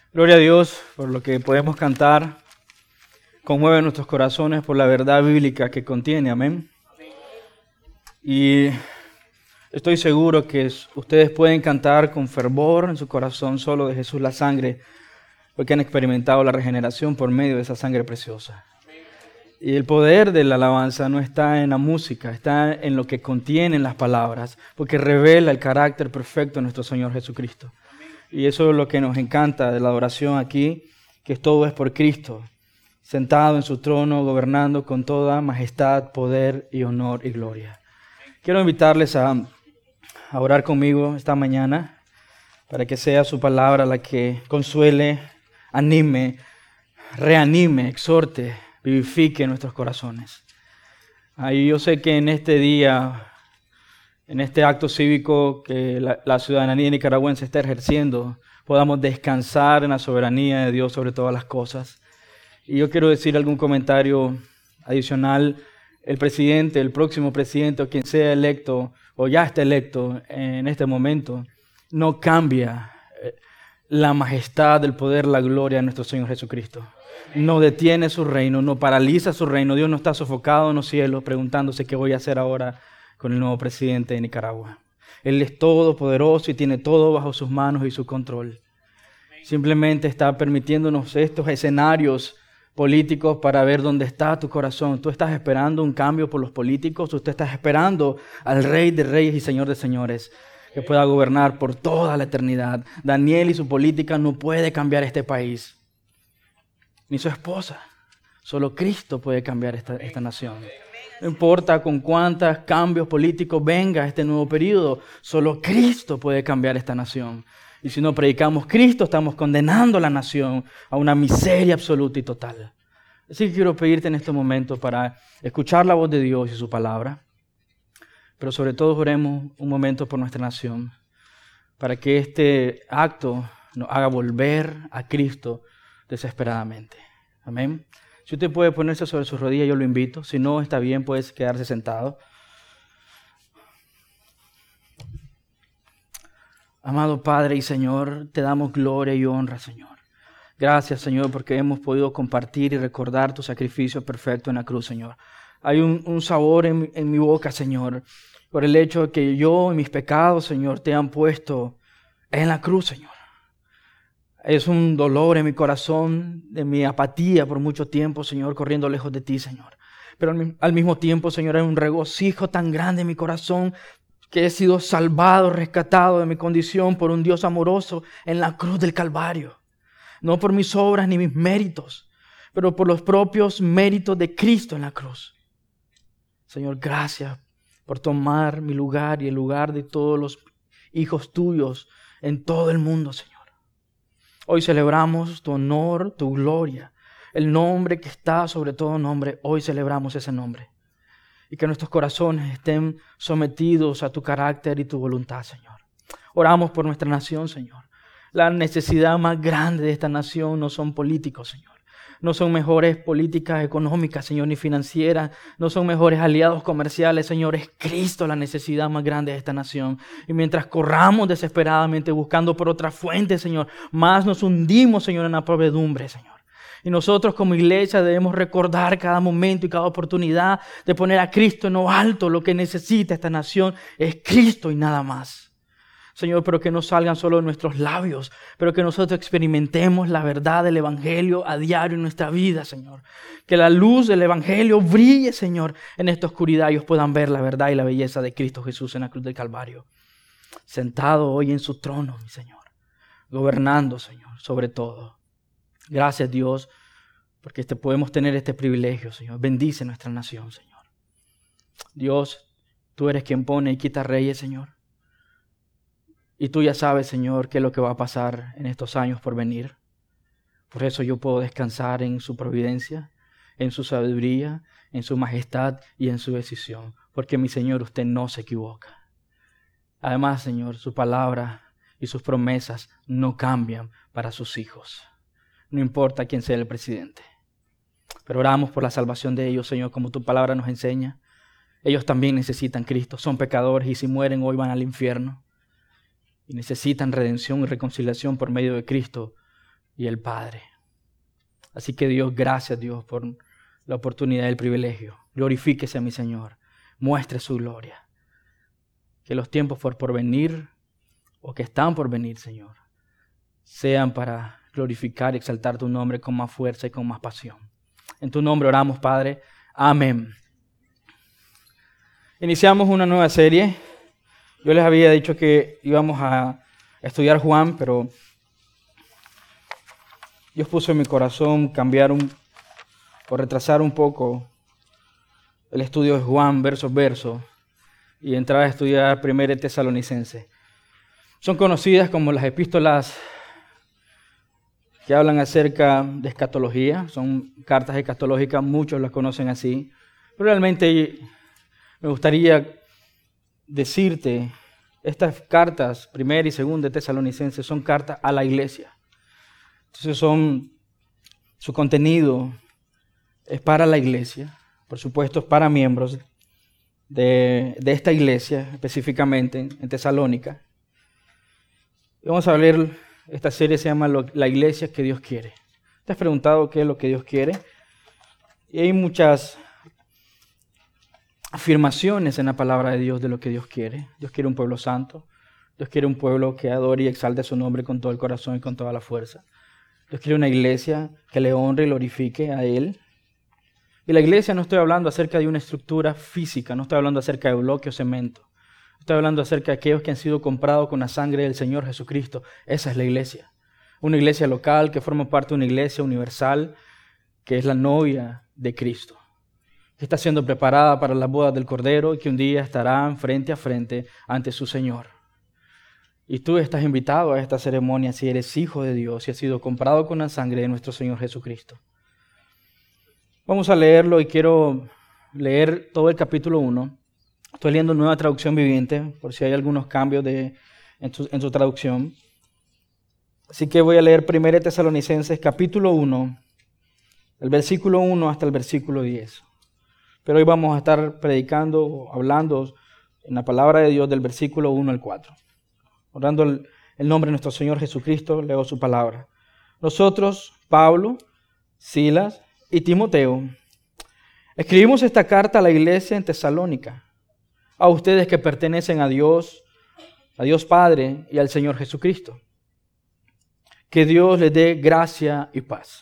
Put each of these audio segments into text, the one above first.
Gloria a Dios por lo que podemos cantar. Conmueve nuestros corazones por la verdad bíblica que contiene. Amén. Y estoy seguro que ustedes pueden cantar con fervor en su corazón solo de Jesús la sangre, porque han experimentado la regeneración por medio de esa sangre preciosa. Y el poder de la alabanza no está en la música, está en lo que contienen las palabras, porque revela el carácter perfecto de nuestro Señor Jesucristo. Y eso es lo que nos encanta de la adoración aquí, que todo es por Cristo, sentado en su trono, gobernando con toda majestad, poder y honor y gloria. Quiero invitarles a orar conmigo esta mañana, para que sea su palabra la que consuele, anime, reanime, exhorte, vivifique nuestros corazones. Y yo sé que en este día, en este acto cívico que la ciudadanía nicaragüense está ejerciendo, podamos descansar en la soberanía de Dios sobre todas las cosas. Y yo quiero decir algún comentario adicional. El presidente, el próximo presidente o quien sea electo o ya está electo en este momento, no cambia la majestad, el poder, la gloria de nuestro Señor Jesucristo. No detiene su reino, no paraliza su reino. Dios no está sofocado en los cielos preguntándose qué voy a hacer ahora con el nuevo presidente de Nicaragua. Él es todopoderoso y tiene todo bajo sus manos y su control. Simplemente está permitiéndonos estos escenarios políticos para ver dónde está tu corazón. ¿Tú estás esperando un cambio por los políticos? ¿Tú estás esperando al Rey de Reyes y Señor de Señores que pueda gobernar por toda la eternidad? Daniel y su política no puede cambiar este país, ni su esposa. Solo Cristo puede cambiar esta nación. No importa con cuántos cambios políticos venga este nuevo periodo, solo Cristo puede cambiar esta nación. Y si no predicamos Cristo, estamos condenando a la nación a una miseria absoluta y total. Así que quiero pedirte en este momento para escuchar la voz de Dios y su palabra, pero sobre todo oremos un momento por nuestra nación, para que este acto nos haga volver a Cristo desesperadamente. Amén. Si usted puede ponerse sobre sus rodillas, yo lo invito. Si no, está bien, puede quedarse sentado. Amado Padre y Señor, te damos gloria y honra, Señor. Gracias, Señor, porque hemos podido compartir y recordar tu sacrificio perfecto en la cruz, Señor. Hay un sabor en mi boca, Señor, por el hecho de que yo y mis pecados, Señor, te han puesto en la cruz, Señor. Es un dolor en mi corazón, de mi apatía por mucho tiempo, Señor, corriendo lejos de ti, Señor. Pero al mismo tiempo, Señor, hay un regocijo tan grande en mi corazón que he sido salvado, rescatado de mi condición por un Dios amoroso en la cruz del Calvario. No por mis obras ni mis méritos, pero por los propios méritos de Cristo en la cruz. Señor, gracias por tomar mi lugar y el lugar de todos los hijos tuyos en todo el mundo, Señor. Hoy celebramos tu honor, tu gloria, el nombre que está sobre todo nombre. Hoy celebramos ese nombre. Y que nuestros corazones estén sometidos a tu carácter y tu voluntad, Señor. Oramos por nuestra nación, Señor. La necesidad más grande de esta nación no son políticos, Señor. No son mejores políticas económicas, Señor, ni financieras. No son mejores aliados comerciales, Señor. Es Cristo la necesidad más grande de esta nación. Y mientras corramos desesperadamente buscando por otra fuente, Señor, más nos hundimos, Señor, en la podredumbre, Señor. Y nosotros como iglesia debemos recordar cada momento y cada oportunidad de poner a Cristo en lo alto. Lo que necesita esta nación es Cristo y nada más. Señor, pero que no salgan solo de nuestros labios, pero que nosotros experimentemos la verdad del Evangelio a diario en nuestra vida, Señor. Que la luz del Evangelio brille, Señor, en esta oscuridad y ellos puedan ver la verdad y la belleza de Cristo Jesús en la cruz del Calvario. Sentado hoy en su trono, mi Señor, gobernando, Señor, sobre todo. Gracias, Dios, porque podemos tener este privilegio, Señor. Bendice nuestra nación, Señor. Dios, tú eres quien pone y quita reyes, Señor. Y tú ya sabes, Señor, qué es lo que va a pasar en estos años por venir. Por eso yo puedo descansar en su providencia, en su sabiduría, en su majestad y en su decisión. Porque mi Señor, usted no se equivoca. Además, Señor, su palabra y sus promesas no cambian para sus hijos. No importa quién sea el presidente. Pero oramos por la salvación de ellos, Señor, como tu palabra nos enseña. Ellos también necesitan Cristo. Son pecadores y si mueren hoy van al infierno. Y necesitan redención y reconciliación por medio de Cristo. y el Padre. Así que Dios, gracias Dios por la oportunidad y el privilegio. Glorifíquese a mi Señor. Muestre su gloria. Que los tiempos por venir o que están por venir, Señor, sean para glorificar y exaltar tu nombre con más fuerza y con más pasión. En tu nombre oramos, Padre. Amén. Iniciamos una nueva serie. Yo les había dicho que íbamos a estudiar Juan, pero Dios puso en mi corazón cambiar o retrasar un poco el estudio de Juan verso a verso y entrar a estudiar 1 Tesalonicenses. Son conocidas como las epístolas que hablan acerca de escatología, son cartas escatológicas, muchos las conocen así, pero realmente me gustaría decirte, estas cartas, 1 y 2 de Tesalonicenses, son cartas a la iglesia. Entonces su contenido es para la iglesia, por supuesto es para miembros de esta iglesia, específicamente en Tesalónica. Y vamos a leer, esta serie se llama La iglesia que Dios quiere. ¿Te has preguntado qué es lo que Dios quiere? Y hay muchas afirmaciones en la palabra de Dios de lo que Dios quiere. Dios quiere un pueblo santo. Dios quiere un pueblo que adore y exalte su nombre con todo el corazón y con toda la fuerza. Dios quiere una iglesia que le honre y glorifique a Él. Y la iglesia no estoy hablando acerca de una estructura física, no estoy hablando acerca de bloque o cemento. Estoy hablando acerca de aquellos que han sido comprados con la sangre del Señor Jesucristo. Esa es la iglesia. Una iglesia local que forma parte de una iglesia universal que es la novia de Cristo. Que está siendo preparada para las bodas del Cordero y que un día estarán frente a frente ante su Señor. Y tú estás invitado a esta ceremonia si eres hijo de Dios y has sido comprado con la sangre de nuestro Señor Jesucristo. Vamos a leerlo y quiero leer todo el capítulo 1. Estoy leyendo Nueva Traducción Viviente, por si hay algunos cambios en su traducción. Así que voy a leer 1 Tesalonicenses capítulo 1, el versículo 1 hasta el versículo 10. Pero hoy vamos a estar predicando, hablando en la palabra de Dios del versículo 1 al 4. Orando el nombre de nuestro Señor Jesucristo, leo su palabra. Nosotros, Pablo, Silas y Timoteo, escribimos esta carta a la iglesia en Tesalónica, a ustedes que pertenecen a Dios Padre y al Señor Jesucristo. Que Dios les dé gracia y paz.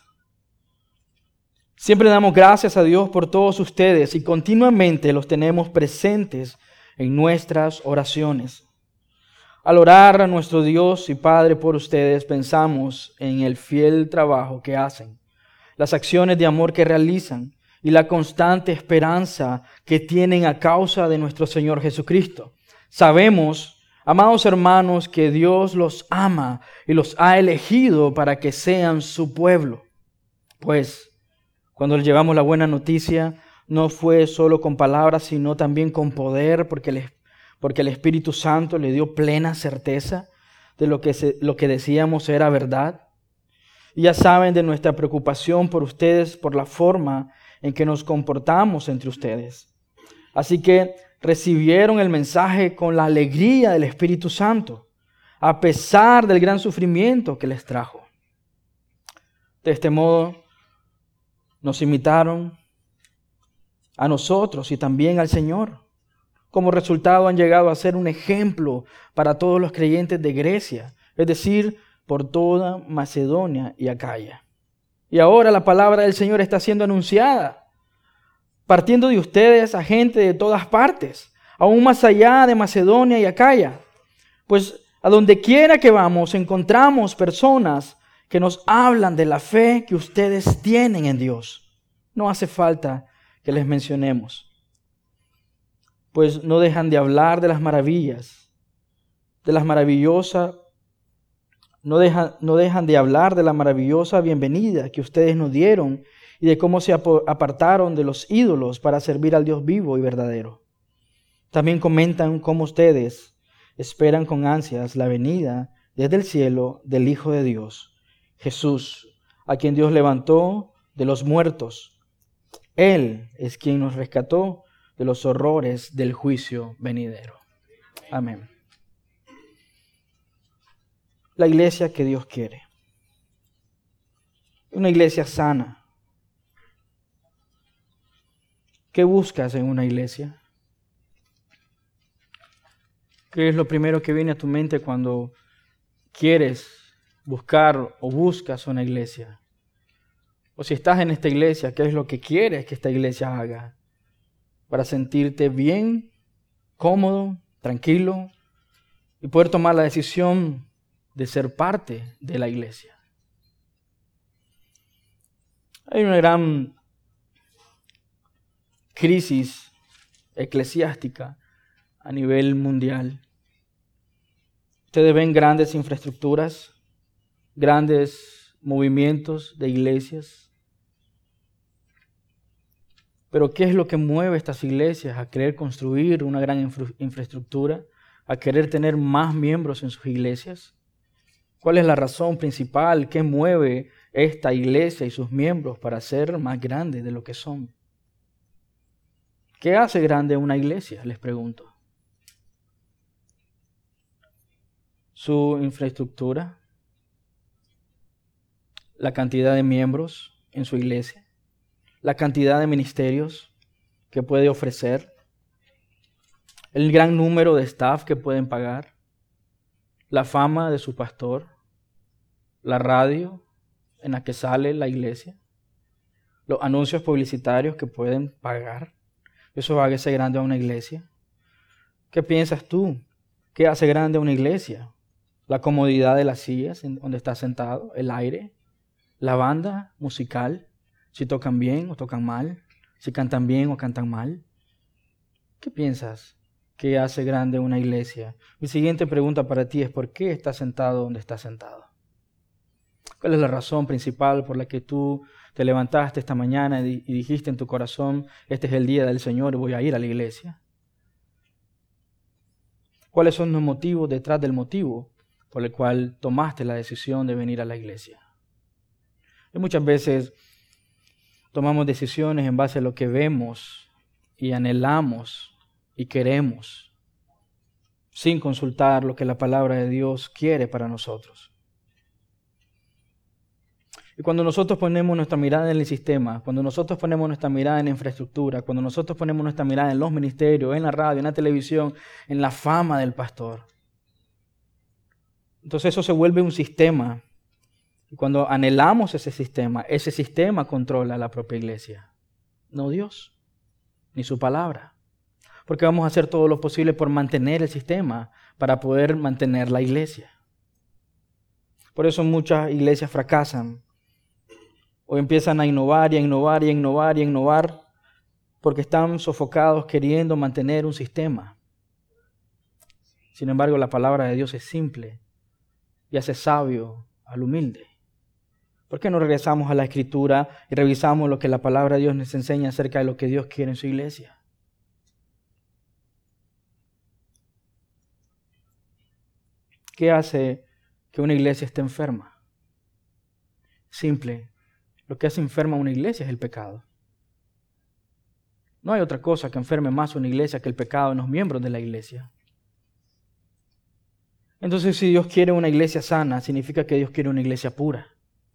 Siempre damos gracias a Dios por todos ustedes y continuamente los tenemos presentes en nuestras oraciones. Al orar a nuestro Dios y Padre por ustedes, pensamos en el fiel trabajo que hacen, las acciones de amor que realizan y la constante esperanza que tienen a causa de nuestro Señor Jesucristo. Sabemos, amados hermanos, que Dios los ama y los ha elegido para que sean su pueblo. Pues, cuando les llevamos la buena noticia, no fue solo con palabras, sino también con poder, porque el Espíritu Santo le dio plena certeza de lo que decíamos era verdad. Y ya saben de nuestra preocupación por ustedes, por la forma en que nos comportamos entre ustedes. Así que recibieron el mensaje con la alegría del Espíritu Santo, a pesar del gran sufrimiento que les trajo. De este modo, nos imitaron a nosotros y también al Señor. Como resultado han llegado a ser un ejemplo para todos los creyentes de Grecia, es decir, por toda Macedonia y Acaya. Y ahora la palabra del Señor está siendo anunciada, partiendo de ustedes a gente de todas partes, aún más allá de Macedonia y Acaya. Pues a donde quiera que vamos encontramos personas que nos hablan de la fe que ustedes tienen en Dios. No hace falta que les mencionemos, pues no dejan de hablar de las maravillas, no dejan de hablar de la maravillosa bienvenida que ustedes nos dieron y de cómo se apartaron de los ídolos para servir al Dios vivo y verdadero. También comentan cómo ustedes esperan con ansias la venida desde el cielo del Hijo de Dios, Jesús, a quien Dios levantó de los muertos. Él es quien nos rescató de los horrores del juicio venidero. Amén. La iglesia que Dios quiere. Una iglesia sana. ¿Qué buscas en una iglesia? ¿Qué es lo primero que viene a tu mente cuando quieres buscar o buscas una iglesia? O si estás en esta iglesia, ¿qué es lo que quieres que esta iglesia haga? Para sentirte bien, cómodo, tranquilo y poder tomar la decisión de ser parte de la iglesia. Hay una gran crisis eclesiástica a nivel mundial. Ustedes ven grandes infraestructuras, grandes movimientos de iglesias. Pero ¿qué es lo que mueve a estas iglesias a querer construir una gran infraestructura, a querer tener más miembros en sus iglesias? ¿Cuál es la razón principal que mueve esta iglesia y sus miembros para ser más grandes de lo que son? ¿Qué hace grande una iglesia? Les pregunto. Su infraestructura, la cantidad de miembros en su iglesia, la cantidad de ministerios que puede ofrecer, el gran número de staff que pueden pagar, la fama de su pastor, la radio en la que sale la iglesia, los anuncios publicitarios que pueden pagar. Eso hace grande a una iglesia. ¿Qué piensas tú? ¿Qué hace grande a una iglesia? La comodidad de las sillas en donde está sentado, el aire, la banda musical, si tocan bien o tocan mal, si cantan bien o cantan mal. ¿Qué piensas que hace grande una iglesia? Mi siguiente pregunta para ti es: ¿por qué estás sentado donde estás sentado? ¿Cuál es la razón principal por la que tú te levantaste esta mañana y dijiste en tu corazón: este es el día del Señor y voy a ir a la iglesia? ¿Cuáles son los motivos detrás del motivo por el cual tomaste la decisión de venir a la iglesia? Y muchas veces tomamos decisiones en base a lo que vemos y anhelamos y queremos, sin consultar lo que la palabra de Dios quiere para nosotros. Y cuando nosotros ponemos nuestra mirada en el sistema, cuando nosotros ponemos nuestra mirada en la infraestructura, cuando nosotros ponemos nuestra mirada en los ministerios, en la radio, en la televisión, en la fama del pastor, entonces eso se vuelve un sistema. Y cuando anhelamos ese sistema controla la propia iglesia, no Dios, ni su palabra. Porque vamos a hacer todo lo posible por mantener el sistema para poder mantener la iglesia. Por eso muchas iglesias fracasan o empiezan a innovar y a innovar y a innovar y a innovar porque están sofocados queriendo mantener un sistema. Sin embargo, la palabra de Dios es simple y hace sabio al humilde. ¿Por qué no regresamos a la Escritura y revisamos lo que la palabra de Dios nos enseña acerca de lo que Dios quiere en su iglesia? ¿Qué hace que una iglesia esté enferma? Simple. Lo que hace enferma a una iglesia es el pecado. No hay otra cosa que enferme más a una iglesia que el pecado en los miembros de la iglesia. Entonces, si Dios quiere una iglesia sana, significa que Dios quiere una iglesia pura.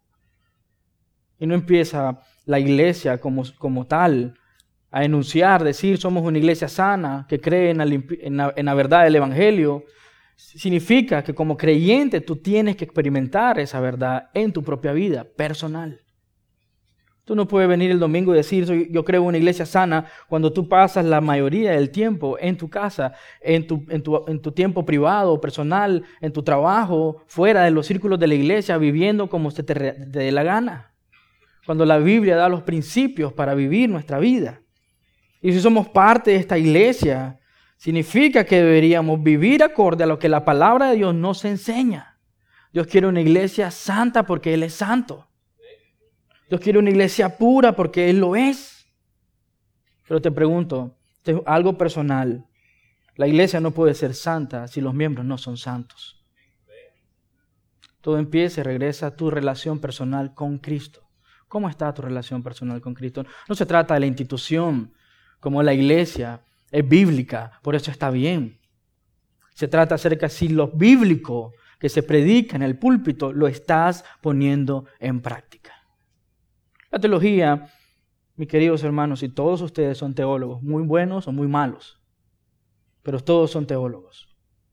Y no empieza la iglesia como tal a enunciar, decir somos una iglesia sana, que cree en la verdad del Evangelio. Significa que como creyente tú tienes que experimentar esa verdad en tu propia vida personal. Tú no puedes venir el domingo y decir yo creo en una iglesia sana cuando tú pasas la mayoría del tiempo en tu casa, en tu tiempo privado, personal, en tu trabajo, fuera de los círculos de la iglesia, viviendo como se te dé la gana. Cuando la Biblia da los principios para vivir nuestra vida. Y si somos parte de esta iglesia, significa que deberíamos vivir acorde a lo que la palabra de Dios nos enseña. Dios quiere una iglesia santa porque Él es santo. Dios quiere una iglesia pura porque Él lo es. Pero te pregunto, algo personal. La iglesia no puede ser santa si los miembros no son santos. Todo empieza y regresa a tu relación personal con Cristo. ¿Cómo está tu relación personal con Cristo? No se trata de la institución, como la iglesia es bíblica, por eso está bien. Se trata acerca si lo bíblico que se predica en el púlpito lo estás poniendo en práctica. La teología, mis queridos hermanos, y todos ustedes son teólogos, muy buenos o muy malos, pero todos son teólogos.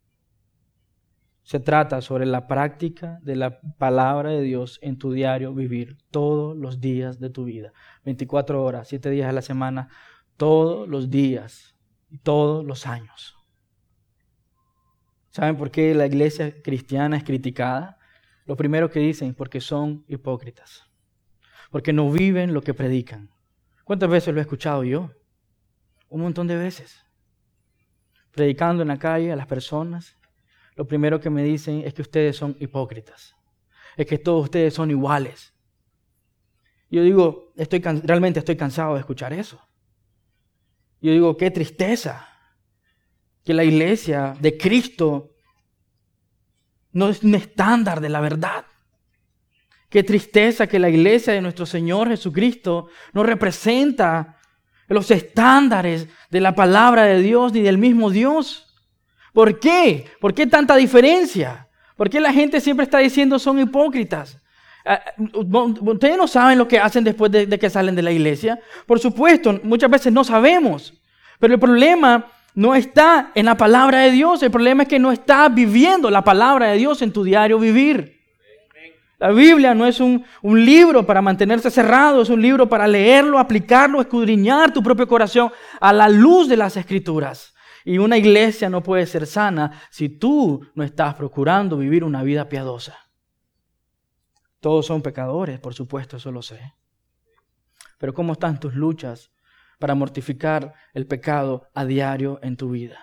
Se trata sobre la práctica de la palabra de Dios en tu diario vivir todos los días de tu vida. 24 horas, 7 días a la semana, todos los días y todos los años. ¿Saben por qué la iglesia cristiana es criticada? Lo primero que dicen, porque son hipócritas. Porque no viven lo que predican. ¿Cuántas veces lo he escuchado yo? Un montón de veces. Predicando en la calle a las personas. Lo primero que me dicen es que ustedes son hipócritas. Es que todos ustedes son iguales. Yo digo, realmente estoy cansado de escuchar eso. Yo digo, qué tristeza que la iglesia de Cristo no es un estándar de la verdad. Qué tristeza que la iglesia de nuestro Señor Jesucristo no representa los estándares de la palabra de Dios ni del mismo Dios. ¿Por qué? ¿Por qué tanta diferencia? ¿Por qué la gente siempre está diciendo son hipócritas? ¿Ustedes no saben lo que hacen después de que salen de la iglesia? Por supuesto, muchas veces no sabemos. Pero el problema no está en la palabra de Dios. El problema es que no estás viviendo la palabra de Dios en tu diario vivir. La Biblia no es un libro para mantenerse cerrado, es un libro para leerlo, aplicarlo, escudriñar tu propio corazón a la luz de las Escrituras. Y una iglesia no puede ser sana si tú no estás procurando vivir una vida piadosa. Todos son pecadores, por supuesto, eso lo sé. Pero ¿cómo están tus luchas para mortificar el pecado a diario en tu vida?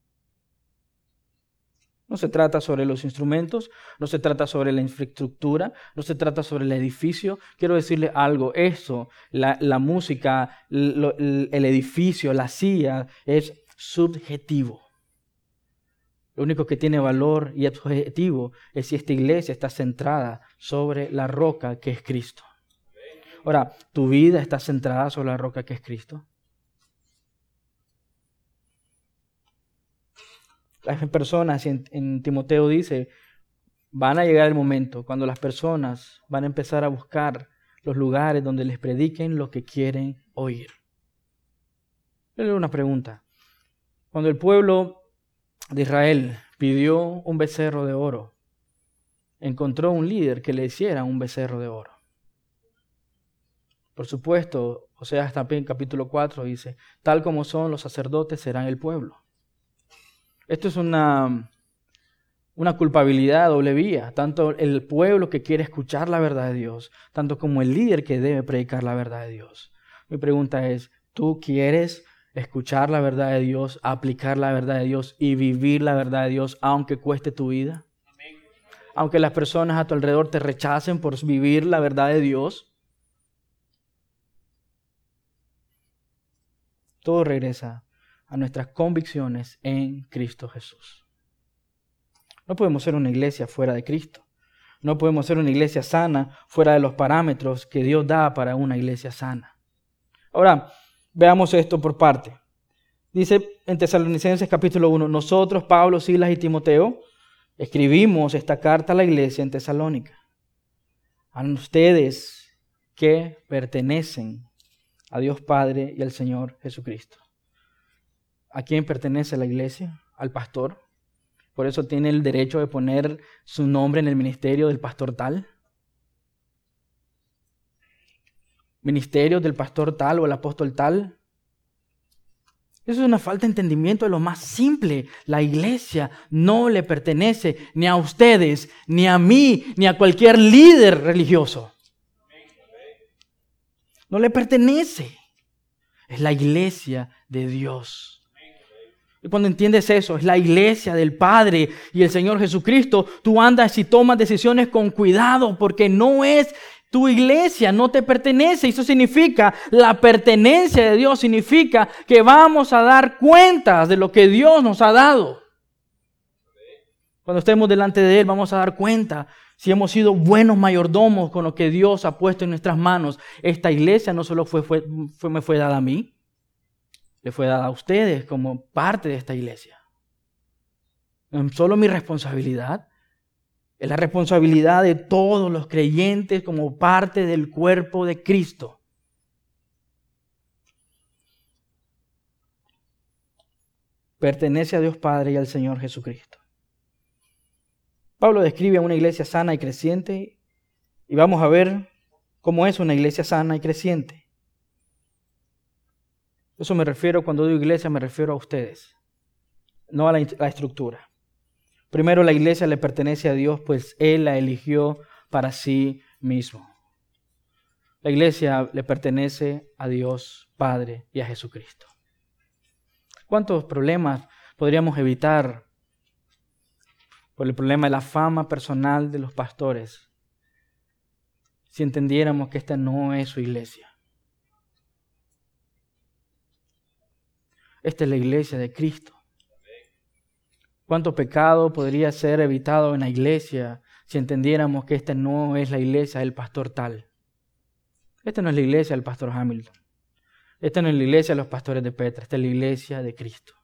No se trata sobre los instrumentos, no se trata sobre la infraestructura, no se trata sobre el edificio. Quiero decirle algo, eso, la música, el edificio, la silla, es subjetivo. Lo único que tiene valor y es objetivo es si esta iglesia está centrada sobre la roca que es Cristo. Ahora, ¿tu vida está centrada sobre la roca que es Cristo? Las personas, en Timoteo dice, van a llegar el momento cuando las personas van a empezar a buscar los lugares donde les prediquen lo que quieren oír. Yo le doy una pregunta. Cuando el pueblo de Israel pidió un becerro de oro, encontró un líder que le hiciera un becerro de oro. Por supuesto, Oseas también capítulo 4 dice, tal como son los sacerdotes serán el pueblo. Esto es una culpabilidad a doble vía, tanto el pueblo que quiere escuchar la verdad de Dios, tanto como el líder que debe predicar la verdad de Dios. Mi pregunta es, ¿tú quieres escuchar la verdad de Dios, aplicar la verdad de Dios y vivir la verdad de Dios aunque cueste tu vida? Amén. Aunque las personas a tu alrededor te rechacen por vivir la verdad de Dios. Todo regresa a nuestras convicciones en Cristo Jesús. No podemos ser una iglesia fuera de Cristo. No podemos ser una iglesia sana fuera de los parámetros que Dios da para una iglesia sana. Ahora, veamos esto por parte. Dice en Tesalonicenses capítulo 1, nosotros, Pablo, Silas y Timoteo, escribimos esta carta a la iglesia en Tesalónica. A ustedes que pertenecen a Dios Padre y al Señor Jesucristo. ¿A quién pertenece la iglesia? Al pastor. Por eso tiene el derecho de poner su nombre en el ministerio del pastor tal. Ministerio del pastor tal o el apóstol tal. Eso es una falta de entendimiento de lo más simple. La iglesia no le pertenece ni a ustedes, ni a mí, ni a cualquier líder religioso. No le pertenece. Es la iglesia de Dios. Y cuando entiendes eso, es la iglesia del Padre y el Señor Jesucristo, tú andas y tomas decisiones con cuidado porque no es tu iglesia, no te pertenece. Eso significa, la pertenencia de Dios significa que vamos a dar cuentas de lo que Dios nos ha dado. Cuando estemos delante de Él vamos a dar cuenta si hemos sido buenos mayordomos con lo que Dios ha puesto en nuestras manos. Esta iglesia no solo me fue dada a mí, le fue dada a ustedes como parte de esta iglesia. No es solo mi responsabilidad, Es la responsabilidad de todos los creyentes como parte del cuerpo de Cristo. Pertenece a Dios Padre y al Señor Jesucristo. Pablo describe a una iglesia sana y creciente y vamos a ver cómo es una iglesia sana y creciente. Eso me refiero, cuando digo iglesia, me refiero a ustedes, no a la estructura. Primero, la iglesia le pertenece a Dios, pues Él la eligió para sí mismo. La iglesia le pertenece a Dios Padre y a Jesucristo. ¿Cuántos problemas podríamos evitar por el problema de la fama personal de los pastores si entendiéramos que esta no es su iglesia? Esta es la iglesia de Cristo. ¿Cuánto pecado podría ser evitado en la iglesia si entendiéramos que esta no es la iglesia del pastor tal? Esta no es la iglesia del pastor Hamilton. Esta no es la iglesia de los pastores de Petra. Esta es la iglesia de Cristo.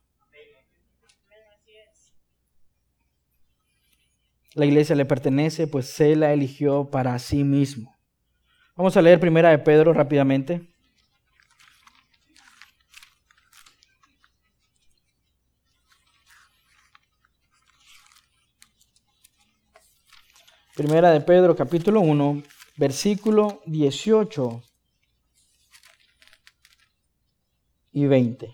La iglesia le pertenece, pues se la eligió para sí mismo. Vamos a leer 1 de Pedro rápidamente. Primera de Pedro, capítulo 1, versículo 18 y 20.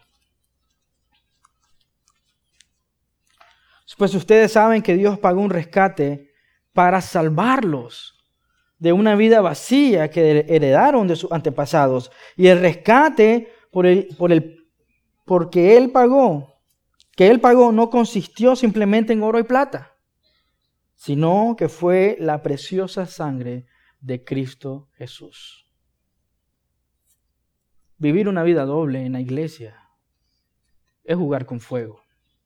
Pues ustedes saben que Dios pagó un rescate para salvarlos de una vida vacía que heredaron de sus antepasados. Y el rescate porque Él pagó no consistió simplemente en oro y plata, sino que fue la preciosa sangre de Cristo Jesús. Vivir una vida doble en la iglesia es jugar con fuego.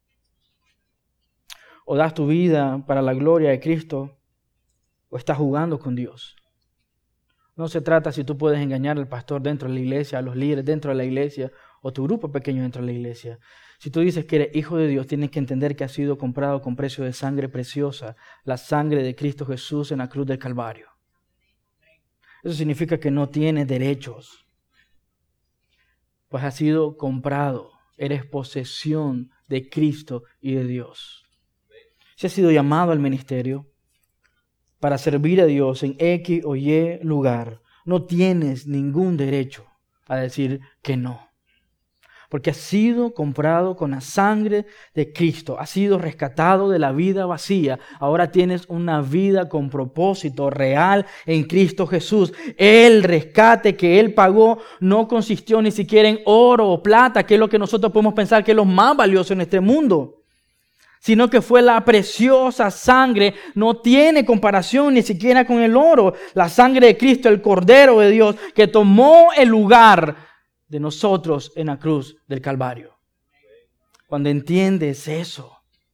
O das tu vida para la gloria de Cristo, o estás jugando con Dios. No se trata si tú puedes engañar al pastor dentro de la iglesia, a los líderes dentro de la iglesia, o tu grupo pequeño dentro de la iglesia. Si tú dices que eres hijo de Dios, tienes que entender que has sido comprado con precio de sangre preciosa, la sangre de Cristo Jesús en la cruz del Calvario. Eso significa que no tienes derechos, pues has sido comprado, eres posesión de Cristo y de Dios. Si has sido llamado al ministerio para servir a Dios en X o Y lugar, no tienes ningún derecho a decir que no. Porque has sido comprado con la sangre de Cristo, has sido rescatado de la vida vacía. Ahora tienes una vida con propósito real en Cristo Jesús. El rescate que Él pagó no consistió ni siquiera en oro o plata, que es lo que nosotros podemos pensar que es lo más valioso en este mundo, sino que fue la preciosa sangre. No tiene comparación ni siquiera con el oro. La sangre de Cristo, el Cordero de Dios, que tomó el lugar de nosotros en la cruz del Calvario. Cuando entiendes eso,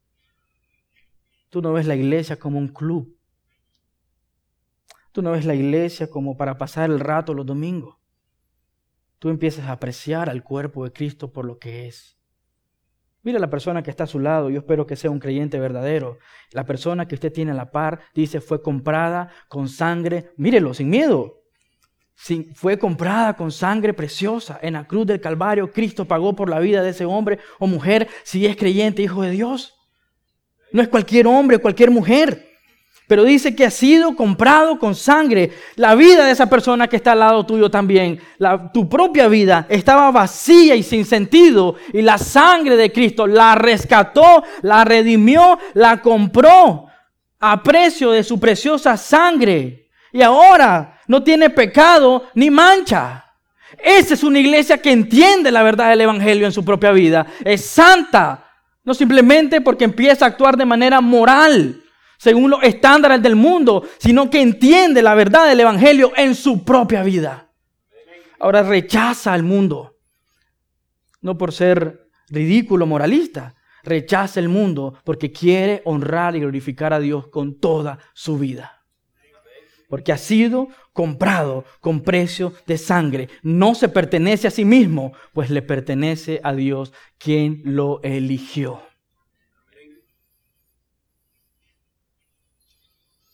tú no ves la iglesia como un club. Tú no ves la iglesia como para pasar el rato los domingos. Tú empiezas a apreciar al cuerpo de Cristo por lo que es. Mira a la persona que está a su lado, yo espero que sea un creyente verdadero. La persona que usted tiene a la par dice fue comprada con sangre, mírelo, sin miedo. Fue comprada con sangre preciosa en la cruz del Calvario. Cristo pagó por la vida de ese hombre o mujer si es creyente, hijo de Dios. No es cualquier hombre, cualquier mujer. Pero dice que ha sido comprado con sangre. La vida de esa persona que está al lado tuyo también. Tu propia vida estaba vacía y sin sentido. Y la sangre de Cristo la rescató, la redimió, la compró a precio de su preciosa sangre. Y ahora no tiene pecado ni mancha. Esa es una iglesia que entiende la verdad del Evangelio en su propia vida. Es santa. No simplemente porque empieza a actuar de manera moral, según los estándares del mundo, sino que entiende la verdad del Evangelio en su propia vida. Ahora rechaza al mundo. No por ser ridículo moralista. Rechaza el mundo porque quiere honrar y glorificar a Dios con toda su vida. Porque ha sido comprado con precio de sangre. No se pertenece a sí mismo, pues le pertenece a Dios, quien lo eligió.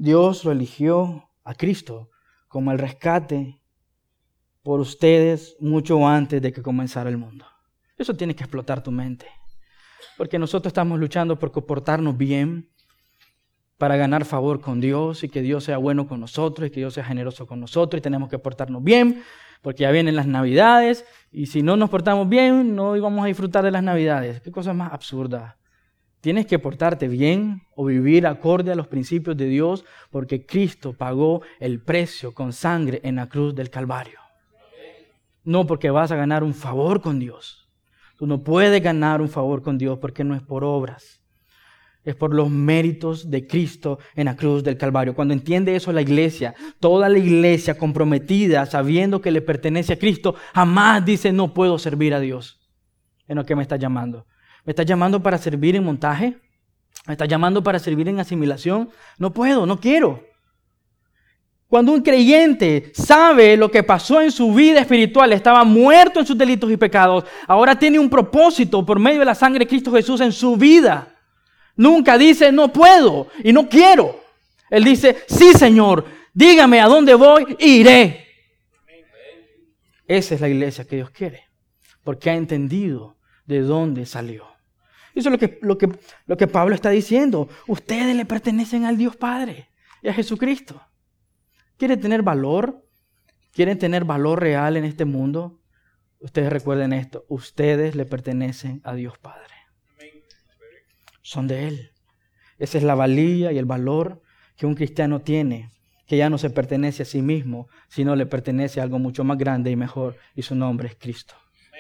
Dios lo eligió a Cristo como el rescate por ustedes mucho antes de que comenzara el mundo. Eso tiene que explotar tu mente. Porque nosotros estamos luchando por comportarnos bien, para ganar favor con Dios y que Dios sea bueno con nosotros y que Dios sea generoso con nosotros y tenemos que portarnos bien porque ya vienen las Navidades y si no nos portamos bien no íbamos a disfrutar de las Navidades. ¿Qué cosa más absurda? Tienes que portarte bien o vivir acorde a los principios de Dios porque Cristo pagó el precio con sangre en la cruz del Calvario. No porque vas a ganar un favor con Dios. Tú no puedes ganar un favor con Dios porque no es por obras. Es por los méritos de Cristo en la cruz del Calvario. Cuando entiende eso la iglesia, toda la iglesia comprometida, sabiendo que le pertenece a Cristo, jamás dice no puedo servir a Dios. ¿En lo que me está llamando? ¿Me está llamando para servir en montaje? ¿Me está llamando para servir en asimilación? No puedo, no quiero. Cuando un creyente sabe lo que pasó en su vida espiritual, estaba muerto en sus delitos y pecados, ahora tiene un propósito por medio de la sangre de Cristo Jesús en su vida. Nunca dice no puedo y no quiero. Él dice sí Señor, dígame a dónde voy, iré. Esa es la iglesia que Dios quiere, porque ha entendido de dónde salió. Eso es lo que Pablo está diciendo. Ustedes le pertenecen al Dios Padre y a Jesucristo. ¿Quieren tener valor? ¿Quieren tener valor real en este mundo? Ustedes recuerden esto. Ustedes le pertenecen a Dios Padre. Son de Él. Esa es la valía y el valor que un cristiano tiene, que ya no se pertenece a sí mismo, sino le pertenece a algo mucho más grande y mejor, y su nombre es Cristo.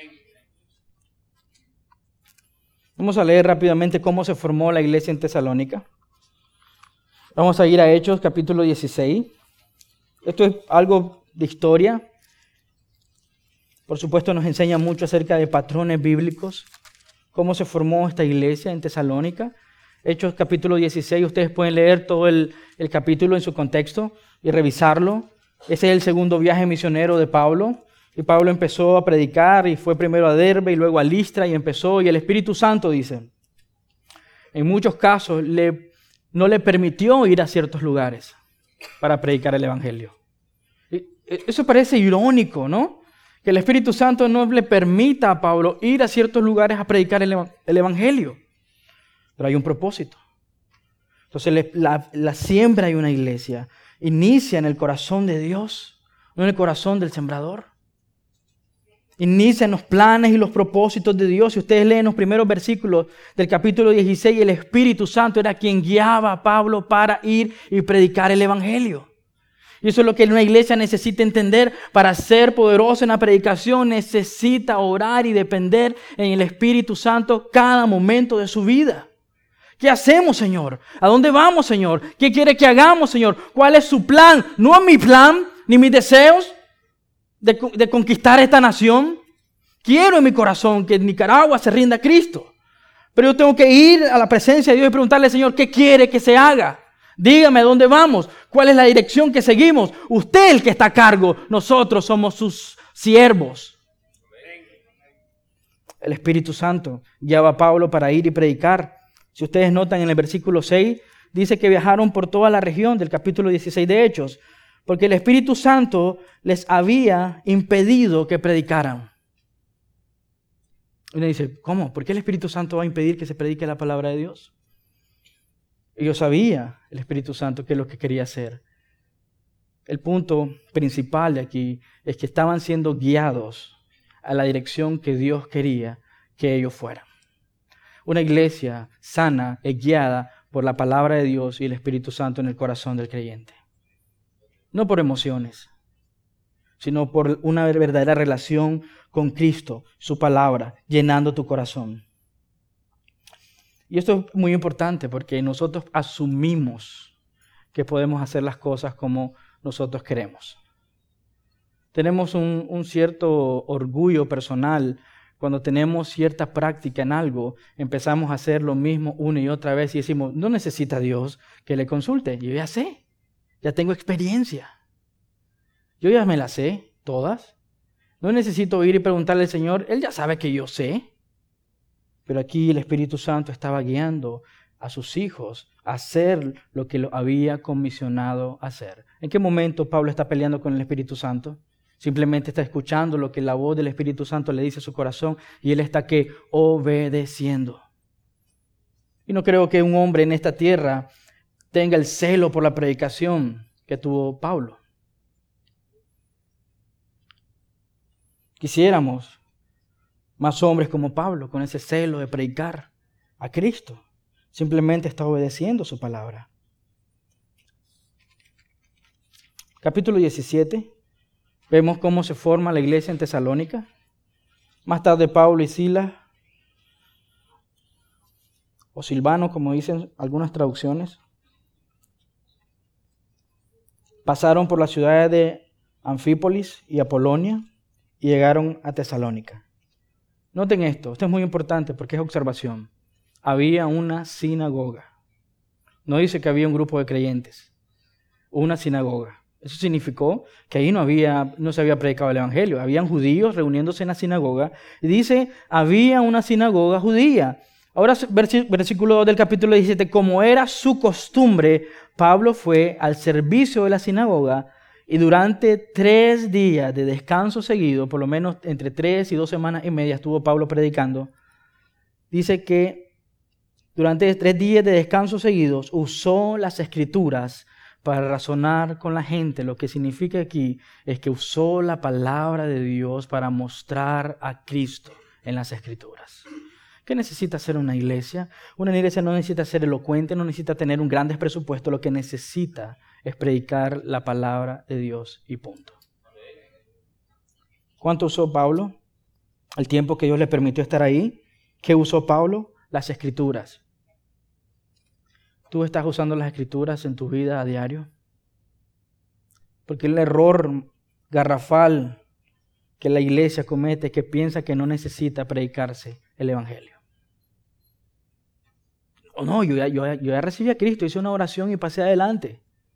Vamos a leer rápidamente cómo se formó la iglesia en Tesalónica. Vamos a ir a Hechos, capítulo 16. Esto es algo de historia. Por supuesto, nos enseña mucho acerca de patrones bíblicos. Cómo se formó esta iglesia en Tesalónica. Hechos capítulo 16, ustedes pueden leer todo el capítulo en su contexto y revisarlo. Ese es el segundo viaje misionero de Pablo. Y Pablo empezó a predicar y fue primero a Derbe y luego a Listra y empezó. Y el Espíritu Santo, dice, en muchos casos no le permitió ir a ciertos lugares para predicar el Evangelio. Y eso parece irónico, ¿no? Que el Espíritu Santo no le permita a Pablo ir a ciertos lugares a predicar el Evangelio. Pero hay un propósito. Entonces la siembra de una iglesia inicia en el corazón de Dios, no en el corazón del sembrador. Inicia en los planes y los propósitos de Dios. Si ustedes leen los primeros versículos del capítulo 16, el Espíritu Santo era quien guiaba a Pablo para ir y predicar el Evangelio. Y eso es lo que una iglesia necesita entender. Para ser poderosa en la predicación necesita orar y depender en el Espíritu Santo cada momento de su vida. ¿Qué hacemos, Señor? ¿A dónde vamos, Señor? ¿Qué quiere que hagamos, Señor? ¿Cuál es su plan? No es mi plan ni mis deseos de conquistar esta nación. Quiero en mi corazón que Nicaragua se rinda a Cristo. Pero yo tengo que ir a la presencia de Dios y preguntarle, Señor, ¿qué quiere que se haga? Dígame a dónde vamos, cuál es la dirección que seguimos. Usted es el que está a cargo, nosotros somos sus siervos. El Espíritu Santo guiaba a Pablo para ir y predicar. Si ustedes notan en el versículo 6, dice que viajaron por toda la región del capítulo 16 de Hechos, porque el Espíritu Santo les había impedido que predicaran. Y uno dice, ¿cómo? ¿Por qué el Espíritu Santo va a impedir que se predique la palabra de Dios? Y yo sabía, el Espíritu Santo, qué es lo que quería hacer. El punto principal de aquí es que estaban siendo guiados a la dirección que Dios quería que ellos fueran. Una iglesia sana es guiada por la palabra de Dios y el Espíritu Santo en el corazón del creyente. No por emociones, sino por una verdadera relación con Cristo, su palabra, llenando tu corazón. Y esto es muy importante porque nosotros asumimos que podemos hacer las cosas como nosotros queremos. Tenemos un cierto orgullo personal cuando tenemos cierta práctica en algo, empezamos a hacer lo mismo una y otra vez y decimos, no necesita Dios que le consulte, yo ya sé, ya tengo experiencia. Yo ya me las sé, todas. No necesito ir y preguntarle al Señor, Él ya sabe que yo sé. Pero aquí el Espíritu Santo estaba guiando a sus hijos a hacer lo que lo había comisionado a hacer. ¿En qué momento Pablo está peleando con el Espíritu Santo? Simplemente está escuchando lo que la voz del Espíritu Santo le dice a su corazón y él está obedeciendo. Y no creo que un hombre en esta tierra tenga el celo por la predicación que tuvo Pablo. Quisiéramos más hombres como Pablo, con ese celo de predicar a Cristo. Simplemente está obedeciendo su palabra. Capítulo 17. Vemos cómo se forma la iglesia en Tesalónica. Más tarde Pablo y Silas, o Silvano, como dicen algunas traducciones, pasaron por las ciudades de Anfípolis y Apolonia y llegaron a Tesalónica. Noten esto es muy importante porque es observación. Había una sinagoga. No dice que había un grupo de creyentes, una sinagoga. Eso significó que ahí no se había predicado el evangelio. Habían judíos reuniéndose en la sinagoga. Y dice, había una sinagoga judía. Ahora, versículo 2 del capítulo 17, como era su costumbre, Pablo fue al servicio de la sinagoga y durante 3 días de descanso seguido, por lo menos entre 3 y 2 semanas y media estuvo Pablo predicando. Dice que durante 3 días de descanso seguidos usó las escrituras para razonar con la gente. Lo que significa aquí es que usó la palabra de Dios para mostrar a Cristo en las escrituras. ¿Qué necesita hacer una iglesia? Una iglesia no necesita ser elocuente, no necesita tener un gran presupuesto. Lo que necesita es predicar la palabra de Dios y punto. ¿Cuánto usó Pablo? El tiempo que Dios le permitió estar ahí. ¿Qué usó Pablo? Las escrituras. ¿Tú estás usando las escrituras en tu vida a diario? Porque el error garrafal que la iglesia comete es que piensa que no necesita predicarse el evangelio. No, yo ya recibí a Cristo, hice una oración y pasé adelante.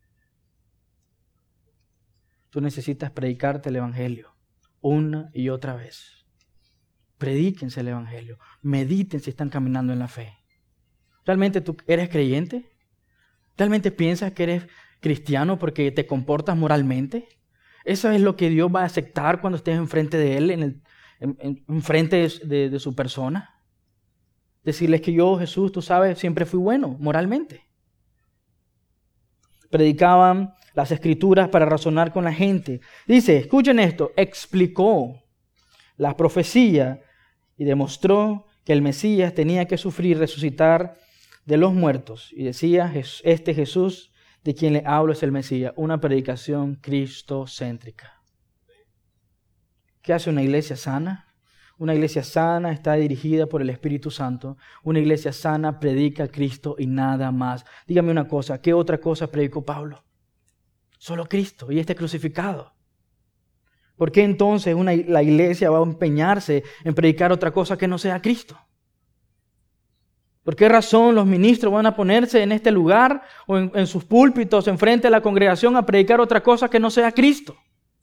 Tú necesitas predicarte el evangelio una y otra vez. Predíquense el evangelio. Mediten si están caminando en la fe. ¿Realmente tú eres creyente? ¿Realmente piensas que eres cristiano porque te comportas moralmente? ¿Eso es lo que Dios va a aceptar cuando estés enfrente de Él, enfrente de su persona? Decirles que yo, Jesús, tú sabes, siempre fui bueno moralmente. Predicaban las escrituras para razonar con la gente. Dice, escuchen esto, explicó la profecía y demostró que el Mesías tenía que sufrir y resucitar de los muertos. Y decía, este Jesús de quien le hablo es el Mesías. Una predicación cristocéntrica. ¿Qué hace una iglesia sana? Una iglesia sana está dirigida por el Espíritu Santo. Una iglesia sana predica a Cristo y nada más. Dígame una cosa, ¿qué otra cosa predicó Pablo? Solo Cristo y este crucificado. ¿Por qué entonces la iglesia va a empeñarse en predicar otra cosa que no sea Cristo? ¿Por qué razón los ministros van a ponerse en este lugar o en sus púlpitos enfrente de la congregación a predicar otra cosa que no sea Cristo?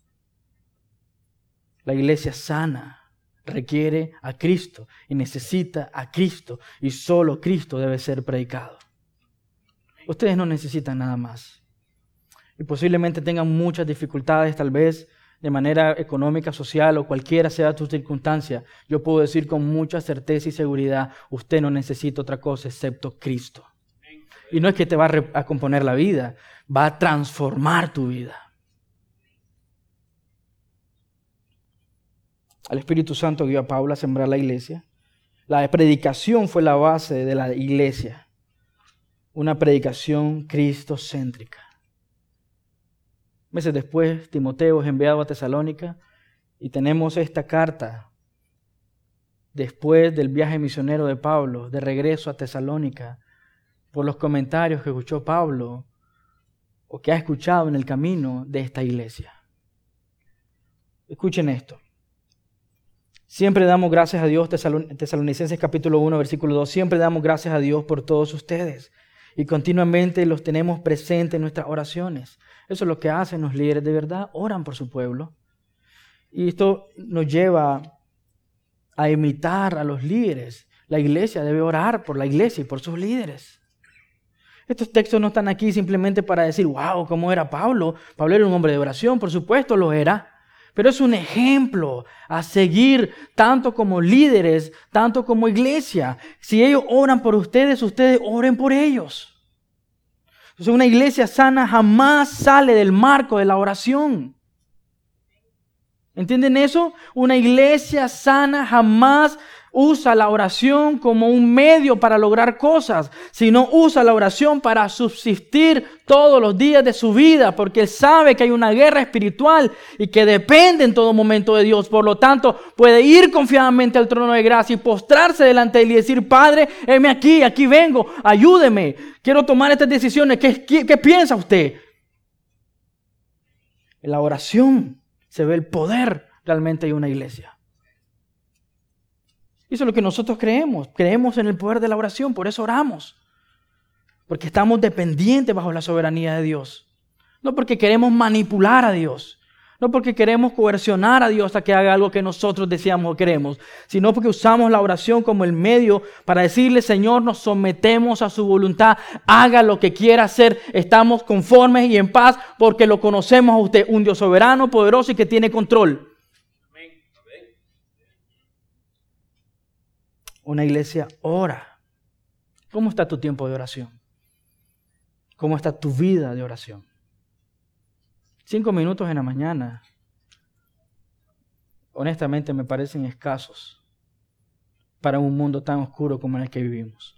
La iglesia sana requiere a Cristo y necesita a Cristo y solo Cristo debe ser predicado. Ustedes no necesitan nada más y posiblemente tengan muchas dificultades, tal vez de manera económica, social o cualquiera sea tu circunstancia. Yo puedo decir con mucha certeza y seguridad, usted no necesita otra cosa excepto Cristo. Y no es que te va a componer la vida, va a transformar tu vida. El Espíritu Santo guió a Pablo a sembrar la iglesia. La predicación fue la base de la iglesia. Una predicación cristocéntrica. Meses después, Timoteo es enviado a Tesalónica y tenemos esta carta después del viaje misionero de Pablo, de regreso a Tesalónica, por los comentarios que escuchó Pablo o que ha escuchado en el camino de esta iglesia. Escuchen esto. Siempre damos gracias a Dios, Tesalonicenses capítulo 1, versículo 2, siempre damos gracias a Dios por todos ustedes y continuamente los tenemos presentes en nuestras oraciones. Eso es lo que hacen los líderes de verdad, oran por su pueblo. Y esto nos lleva a imitar a los líderes. La iglesia debe orar por la iglesia y por sus líderes. Estos textos no están aquí simplemente para decir, wow, ¿cómo era Pablo? Pablo era un hombre de oración, por supuesto lo era. Pero es un ejemplo a seguir tanto como líderes, tanto como iglesia. Si ellos oran por ustedes, ustedes oren por ellos. Entonces, una iglesia sana jamás sale del marco de la oración. ¿Entienden eso? Una iglesia sana jamás usa la oración como un medio para lograr cosas, sino usa la oración para subsistir todos los días de su vida, porque él sabe que hay una guerra espiritual y que depende en todo momento de Dios. Por lo tanto, puede ir confiadamente al trono de gracia y postrarse delante de él y decir, Padre, heme aquí vengo, ayúdeme, quiero tomar estas decisiones. ¿Qué piensa usted? En la oración se ve el poder realmente de una iglesia. Eso es lo que nosotros creemos. Creemos en el poder de la oración, por eso oramos. Porque estamos dependientes bajo la soberanía de Dios. No porque queremos manipular a Dios. No porque queremos coercionar a Dios a que haga algo que nosotros deseamos o queremos. Sino porque usamos la oración como el medio para decirle, Señor, nos sometemos a su voluntad. Haga lo que quiera hacer. Estamos conformes y en paz porque lo conocemos a usted. Un Dios soberano, poderoso y que tiene control. Una iglesia ora. ¿Cómo está tu tiempo de oración? ¿Cómo está tu vida de oración? 5 minutos en la mañana, honestamente me parecen escasos para un mundo tan oscuro como en el que vivimos.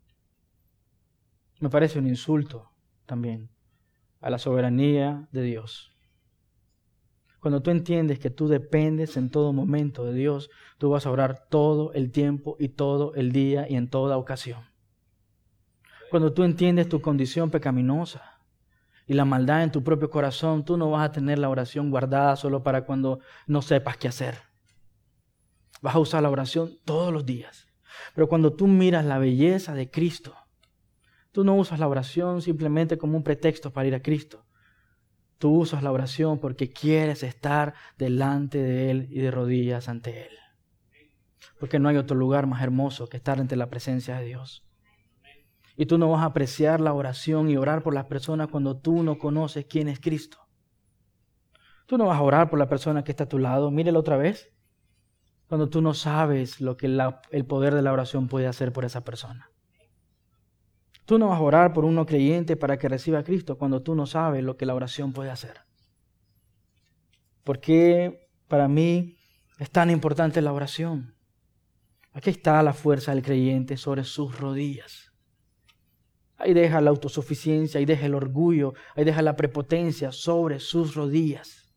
Me parece un insulto también a la soberanía de Dios. Cuando tú entiendes que tú dependes en todo momento de Dios, tú vas a orar todo el tiempo y todo el día y en toda ocasión. Cuando tú entiendes tu condición pecaminosa y la maldad en tu propio corazón, tú no vas a tener la oración guardada solo para cuando no sepas qué hacer. Vas a usar la oración todos los días. Pero cuando tú miras la belleza de Cristo, tú no usas la oración simplemente como un pretexto para ir a Cristo. Tú usas la oración porque quieres estar delante de Él y de rodillas ante Él. Porque no hay otro lugar más hermoso que estar ante la presencia de Dios. Y tú no vas a apreciar la oración y orar por las personas cuando tú no conoces quién es Cristo. Tú no vas a orar por la persona que está a tu lado. Mírelo otra vez. Cuando tú no sabes lo que el poder de la oración puede hacer por esa persona. Tú no vas a orar por un no creyente para que reciba a Cristo cuando tú no sabes lo que la oración puede hacer. ¿Por qué para mí es tan importante la oración? Aquí está la fuerza del creyente sobre sus rodillas. Ahí deja la autosuficiencia, ahí deja el orgullo, ahí deja la prepotencia sobre sus rodillas.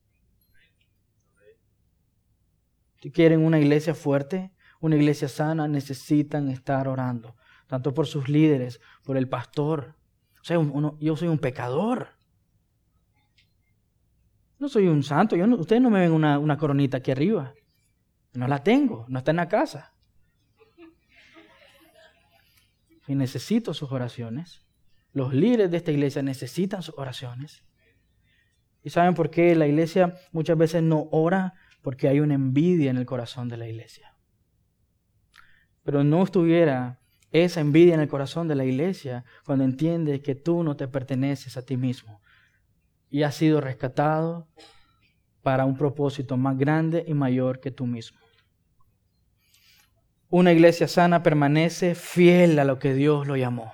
Si quieren una iglesia fuerte, una iglesia sana, necesitan estar orando. Tanto por sus líderes, por el pastor. O sea, yo soy un pecador. No soy un santo. Ustedes no me ven una coronita aquí arriba. No la tengo, no está en la casa. Y necesito sus oraciones. Los líderes de esta iglesia necesitan sus oraciones. ¿Y saben por qué la iglesia muchas veces no ora? Porque hay una envidia en el corazón de la iglesia. Pero no estuviera esa envidia en el corazón de la iglesia cuando entiende que tú no te perteneces a ti mismo y has sido rescatado para un propósito más grande y mayor que tú mismo. Una iglesia sana permanece fiel a lo que Dios lo llamó.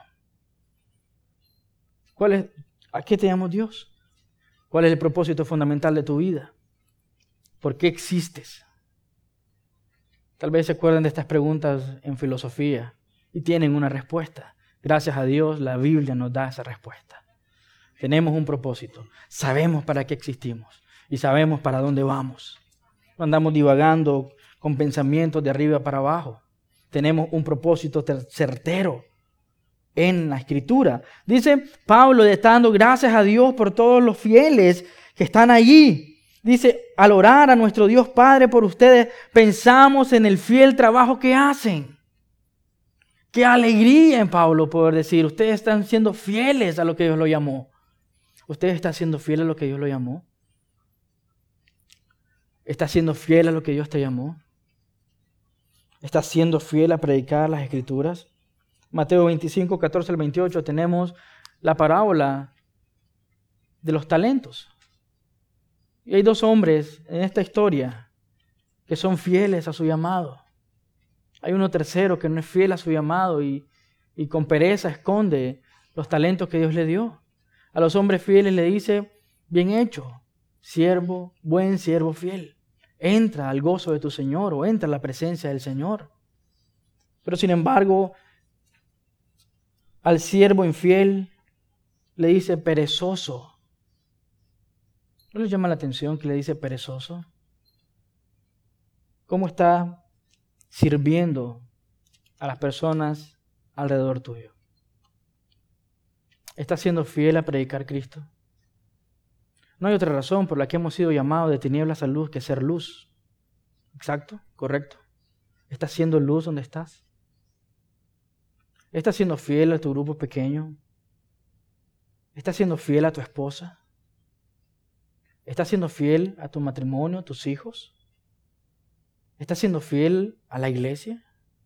¿A qué te llamó Dios? ¿Cuál es el propósito fundamental de tu vida? ¿Por qué existes? Tal vez se acuerden de estas preguntas en filosofía y tienen una respuesta. Gracias a Dios, la Biblia nos da esa respuesta. Tenemos un propósito. Sabemos para qué existimos y sabemos para dónde vamos. No andamos divagando con pensamientos de arriba para abajo. Tenemos un propósito certero en la Escritura. Dice Pablo, dando gracias a Dios por todos los fieles que están allí. Dice, al orar a nuestro Dios Padre por ustedes, pensamos en el fiel trabajo que hacen. Qué alegría en Pablo poder decir, ustedes están siendo fieles a lo que Dios lo llamó. ¿Ustedes están siendo fieles a lo que Dios lo llamó? ¿Estás siendo fiel a lo que Dios te llamó? ¿Estás siendo fiel a predicar las Escrituras? Mateo 25, 14 al 28 tenemos la parábola de los talentos. Y hay dos hombres en esta historia que son fieles a su llamado. Hay uno tercero que no es fiel a su llamado y con pereza esconde los talentos que Dios le dio. A los hombres fieles le dice, bien hecho, siervo, buen siervo fiel. Entra al gozo de tu Señor o entra a la presencia del Señor. Pero sin embargo, al siervo infiel le dice perezoso. ¿No les llama la atención que le dice perezoso? ¿Cómo está sirviendo a las personas alrededor tuyo? ¿Estás siendo fiel a predicar Cristo? No hay otra razón por la que hemos sido llamados de tinieblas a luz que ser luz. ¿Exacto? ¿Correcto? ¿Estás siendo luz donde estás? ¿Estás siendo fiel a tu grupo pequeño? ¿Estás siendo fiel a tu esposa? ¿Estás siendo fiel a tu matrimonio, a tus hijos? ¿Estás siendo fiel a la iglesia?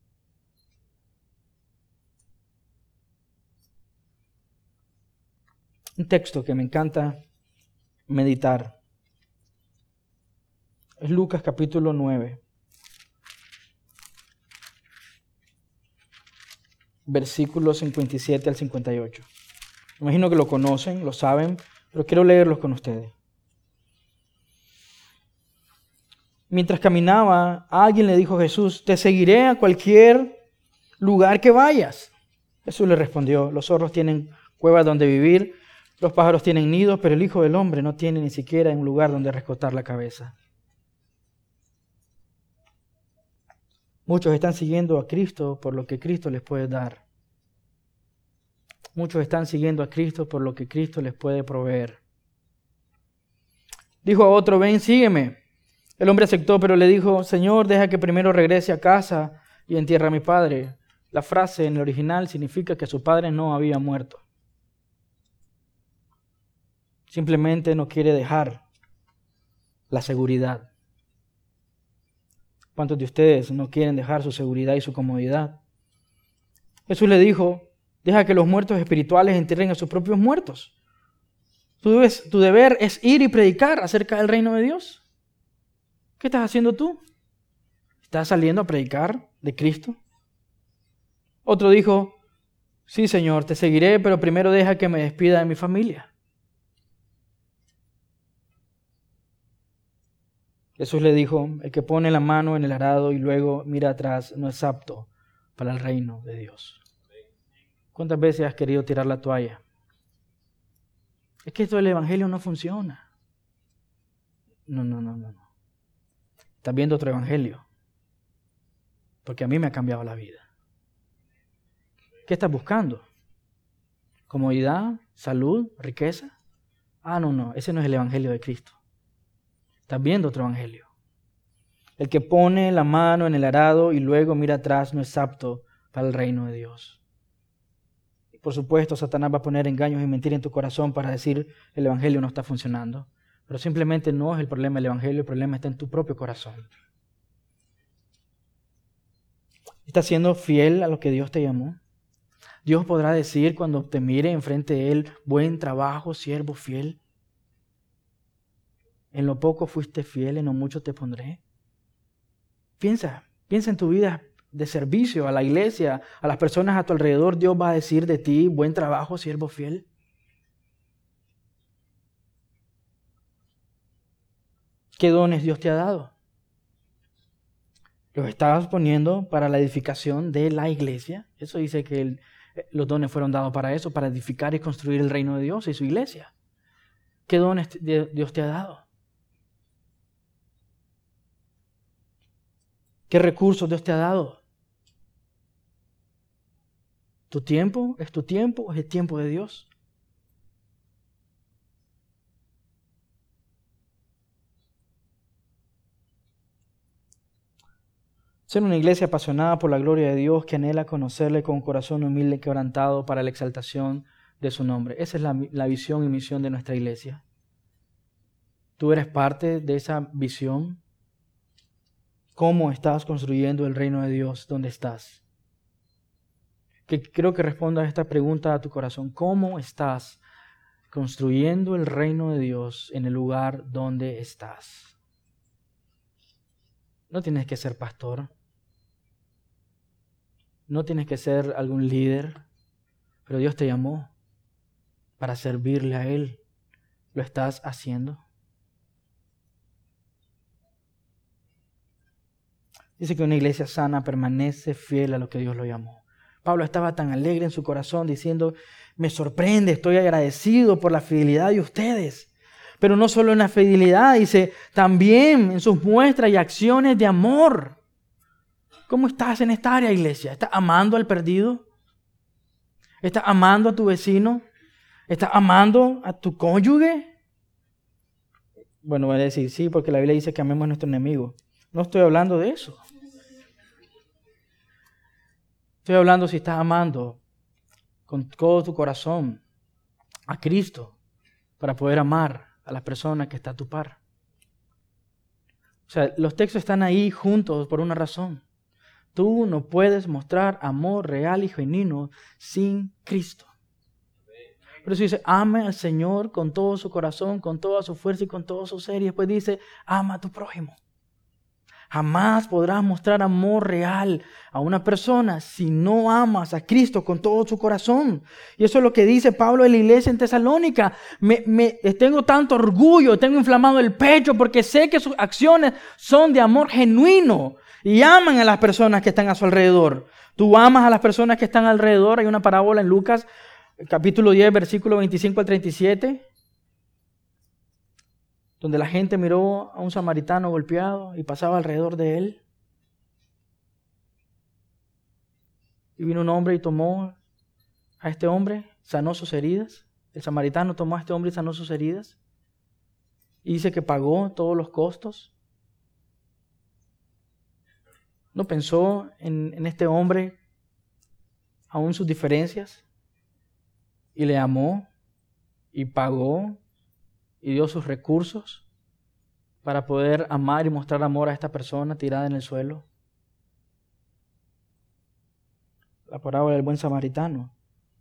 Un texto que me encanta meditar es Lucas capítulo 9, versículos 57 al 58. Imagino que lo conocen, lo saben, pero quiero leerlos con ustedes. Mientras caminaba, alguien le dijo a Jesús, te seguiré a cualquier lugar que vayas. Jesús le respondió, los zorros tienen cuevas donde vivir, los pájaros tienen nidos, pero el Hijo del Hombre no tiene ni siquiera un lugar donde recostar la cabeza. Muchos están siguiendo a Cristo por lo que Cristo les puede dar. Muchos están siguiendo a Cristo por lo que Cristo les puede proveer. Dijo a otro, ven, sígueme. El hombre aceptó, pero le dijo, Señor, deja que primero regrese a casa y entierre a mi padre. La frase en el original significa que su padre no había muerto. Simplemente no quiere dejar la seguridad. ¿Cuántos de ustedes no quieren dejar su seguridad y su comodidad? Jesús le dijo, deja que los muertos espirituales entierren a sus propios muertos. Tu deber es ir y predicar acerca del reino de Dios. ¿Qué estás haciendo tú? ¿Estás saliendo a predicar de Cristo? Otro dijo, sí, Señor, te seguiré, pero primero deja que me despida de mi familia. Jesús le dijo, el que pone la mano en el arado y luego mira atrás no es apto para el reino de Dios. ¿Cuántas veces has querido tirar la toalla? Es que esto del evangelio no funciona. No. Estás viendo otro evangelio. Porque a mí me ha cambiado la vida. ¿Qué estás buscando? ¿Comodidad? ¿Salud? ¿Riqueza? No. Ese no es el evangelio de Cristo. Estás viendo otro evangelio. El que pone la mano en el arado y luego mira atrás no es apto para el reino de Dios. Y por supuesto, Satanás va a poner engaños y mentiras en tu corazón para decir el evangelio no está funcionando. Pero simplemente no es el problema del evangelio, el problema está en tu propio corazón. ¿Estás siendo fiel a lo que Dios te llamó? Dios podrá decir cuando te mire enfrente de Él, buen trabajo, siervo fiel. En lo poco fuiste fiel, en lo mucho te pondré. Piensa en tu vida de servicio a la iglesia, a las personas a tu alrededor. Dios va a decir de ti, buen trabajo, siervo fiel. ¿Qué dones Dios te ha dado? ¿Los estabas poniendo para la edificación de la iglesia? Eso dice que los dones fueron dados para eso, para edificar y construir el reino de Dios y su iglesia. ¿Qué dones Dios te ha dado? ¿Qué recursos Dios te ha dado? ¿Tu tiempo? ¿Es tu tiempo o es el tiempo de Dios? Ser una iglesia apasionada por la gloria de Dios que anhela conocerle con un corazón humilde y quebrantado para la exaltación de su nombre. Esa es la visión y misión de nuestra iglesia. ¿Tú eres parte de esa visión? ¿Cómo estás construyendo el reino de Dios? ¿Dónde estás? que creo que responda a esta pregunta a tu corazón. ¿Cómo estás construyendo el reino de Dios en el lugar donde estás? No tienes que ser pastor. No tienes que ser algún líder. Pero Dios te llamó para servirle a Él. ¿Lo estás haciendo? Dice que una iglesia sana permanece fiel a lo que Dios lo llamó. Pablo estaba tan alegre en su corazón diciendo, me sorprende, estoy agradecido por la fidelidad de ustedes. Pero no solo en la fidelidad, dice, también en sus muestras y acciones de amor. ¿Cómo estás en esta área, iglesia? ¿Estás amando al perdido? ¿Estás amando a tu vecino? ¿Estás amando a tu cónyuge? Bueno, voy a decir sí, porque la Biblia dice que amemos a nuestro enemigo. No estoy hablando de eso. Estoy hablando si estás amando con todo tu corazón a Cristo para poder amar a la persona que está a tu par. O sea, los textos están ahí juntos por una razón. Tú no puedes mostrar amor real y genuino sin Cristo. Por eso dice, ame al Señor con todo su corazón, con toda su fuerza y con todo su ser. Y después dice, ama a tu prójimo. Jamás podrás mostrar amor real a una persona si no amas a Cristo con todo su corazón. Y eso es lo que dice Pablo en la iglesia en Tesalónica. Tengo tanto orgullo, tengo inflamado el pecho porque sé que sus acciones son de amor genuino y aman a las personas que están a su alrededor. Tú amas a las personas que están alrededor. Hay una parábola en Lucas, capítulo 10, versículo 25 al 37. Donde la gente miró a un samaritano golpeado y pasaba alrededor de él. Y vino un hombre y tomó a este hombre, sanó sus heridas. El samaritano tomó a este hombre y sanó sus heridas. Y dice que pagó todos los costos. No pensó en este hombre, aún sus diferencias. Y le amó y pagó y dio sus recursos para poder amar y mostrar amor a esta persona tirada en el suelo. La parábola del buen samaritano.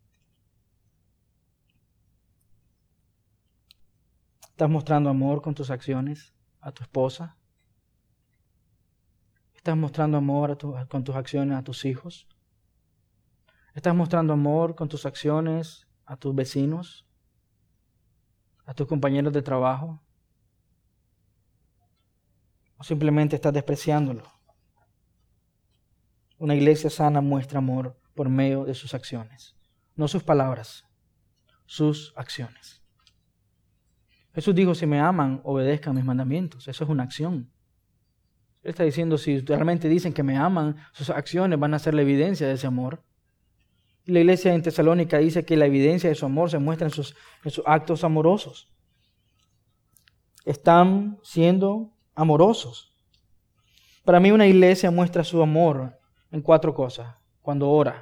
¿Estás mostrando amor con tus acciones a tu esposa? ¿Estás mostrando amor con tus acciones a tus hijos? ¿Estás mostrando amor con tus acciones a tus vecinos? ¿A tus compañeros de trabajo? ¿O simplemente estás despreciándolo? Una iglesia sana muestra amor por medio de sus acciones. No sus palabras, sus acciones. Jesús dijo, si me aman, obedezcan mis mandamientos. Eso es una acción. Él está diciendo, si realmente dicen que me aman, sus acciones van a ser la evidencia de ese amor. Y la iglesia en Tesalónica dice que la evidencia de su amor se muestra en sus actos amorosos. Están siendo amorosos. Para mí una iglesia muestra su amor en 4 cosas. Cuando ora,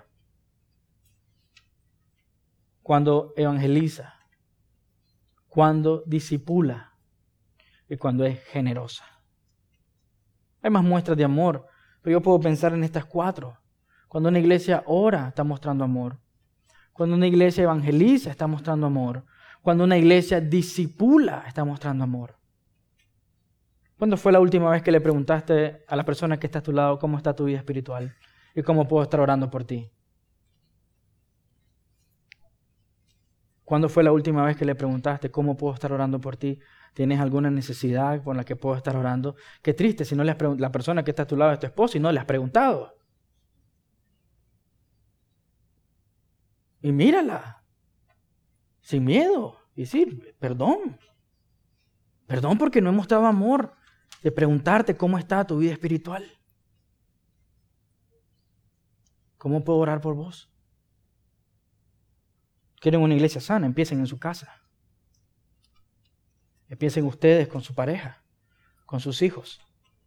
cuando evangeliza, cuando discipula y cuando es generosa. Hay más muestras de amor, pero yo puedo pensar en estas 4. Cuando una iglesia ora, está mostrando amor. Cuando una iglesia evangeliza, está mostrando amor. Cuando una iglesia discipula, está mostrando amor. ¿Cuándo fue la última vez que le preguntaste a la persona que está a tu lado cómo está tu vida espiritual y cómo puedo estar orando por ti? ¿Cuándo fue la última vez que le preguntaste cómo puedo estar orando por ti? ¿Tienes alguna necesidad por la que puedo estar orando? Qué triste si no le has la persona que está a tu lado es tu esposo y no le has preguntado. Y mírala, sin miedo, y decir, perdón. Perdón porque no he mostrado amor de preguntarte cómo está tu vida espiritual. ¿Cómo puedo orar por vos? ¿Quieren una iglesia sana? Empiecen en su casa. Empiecen ustedes con su pareja, con sus hijos.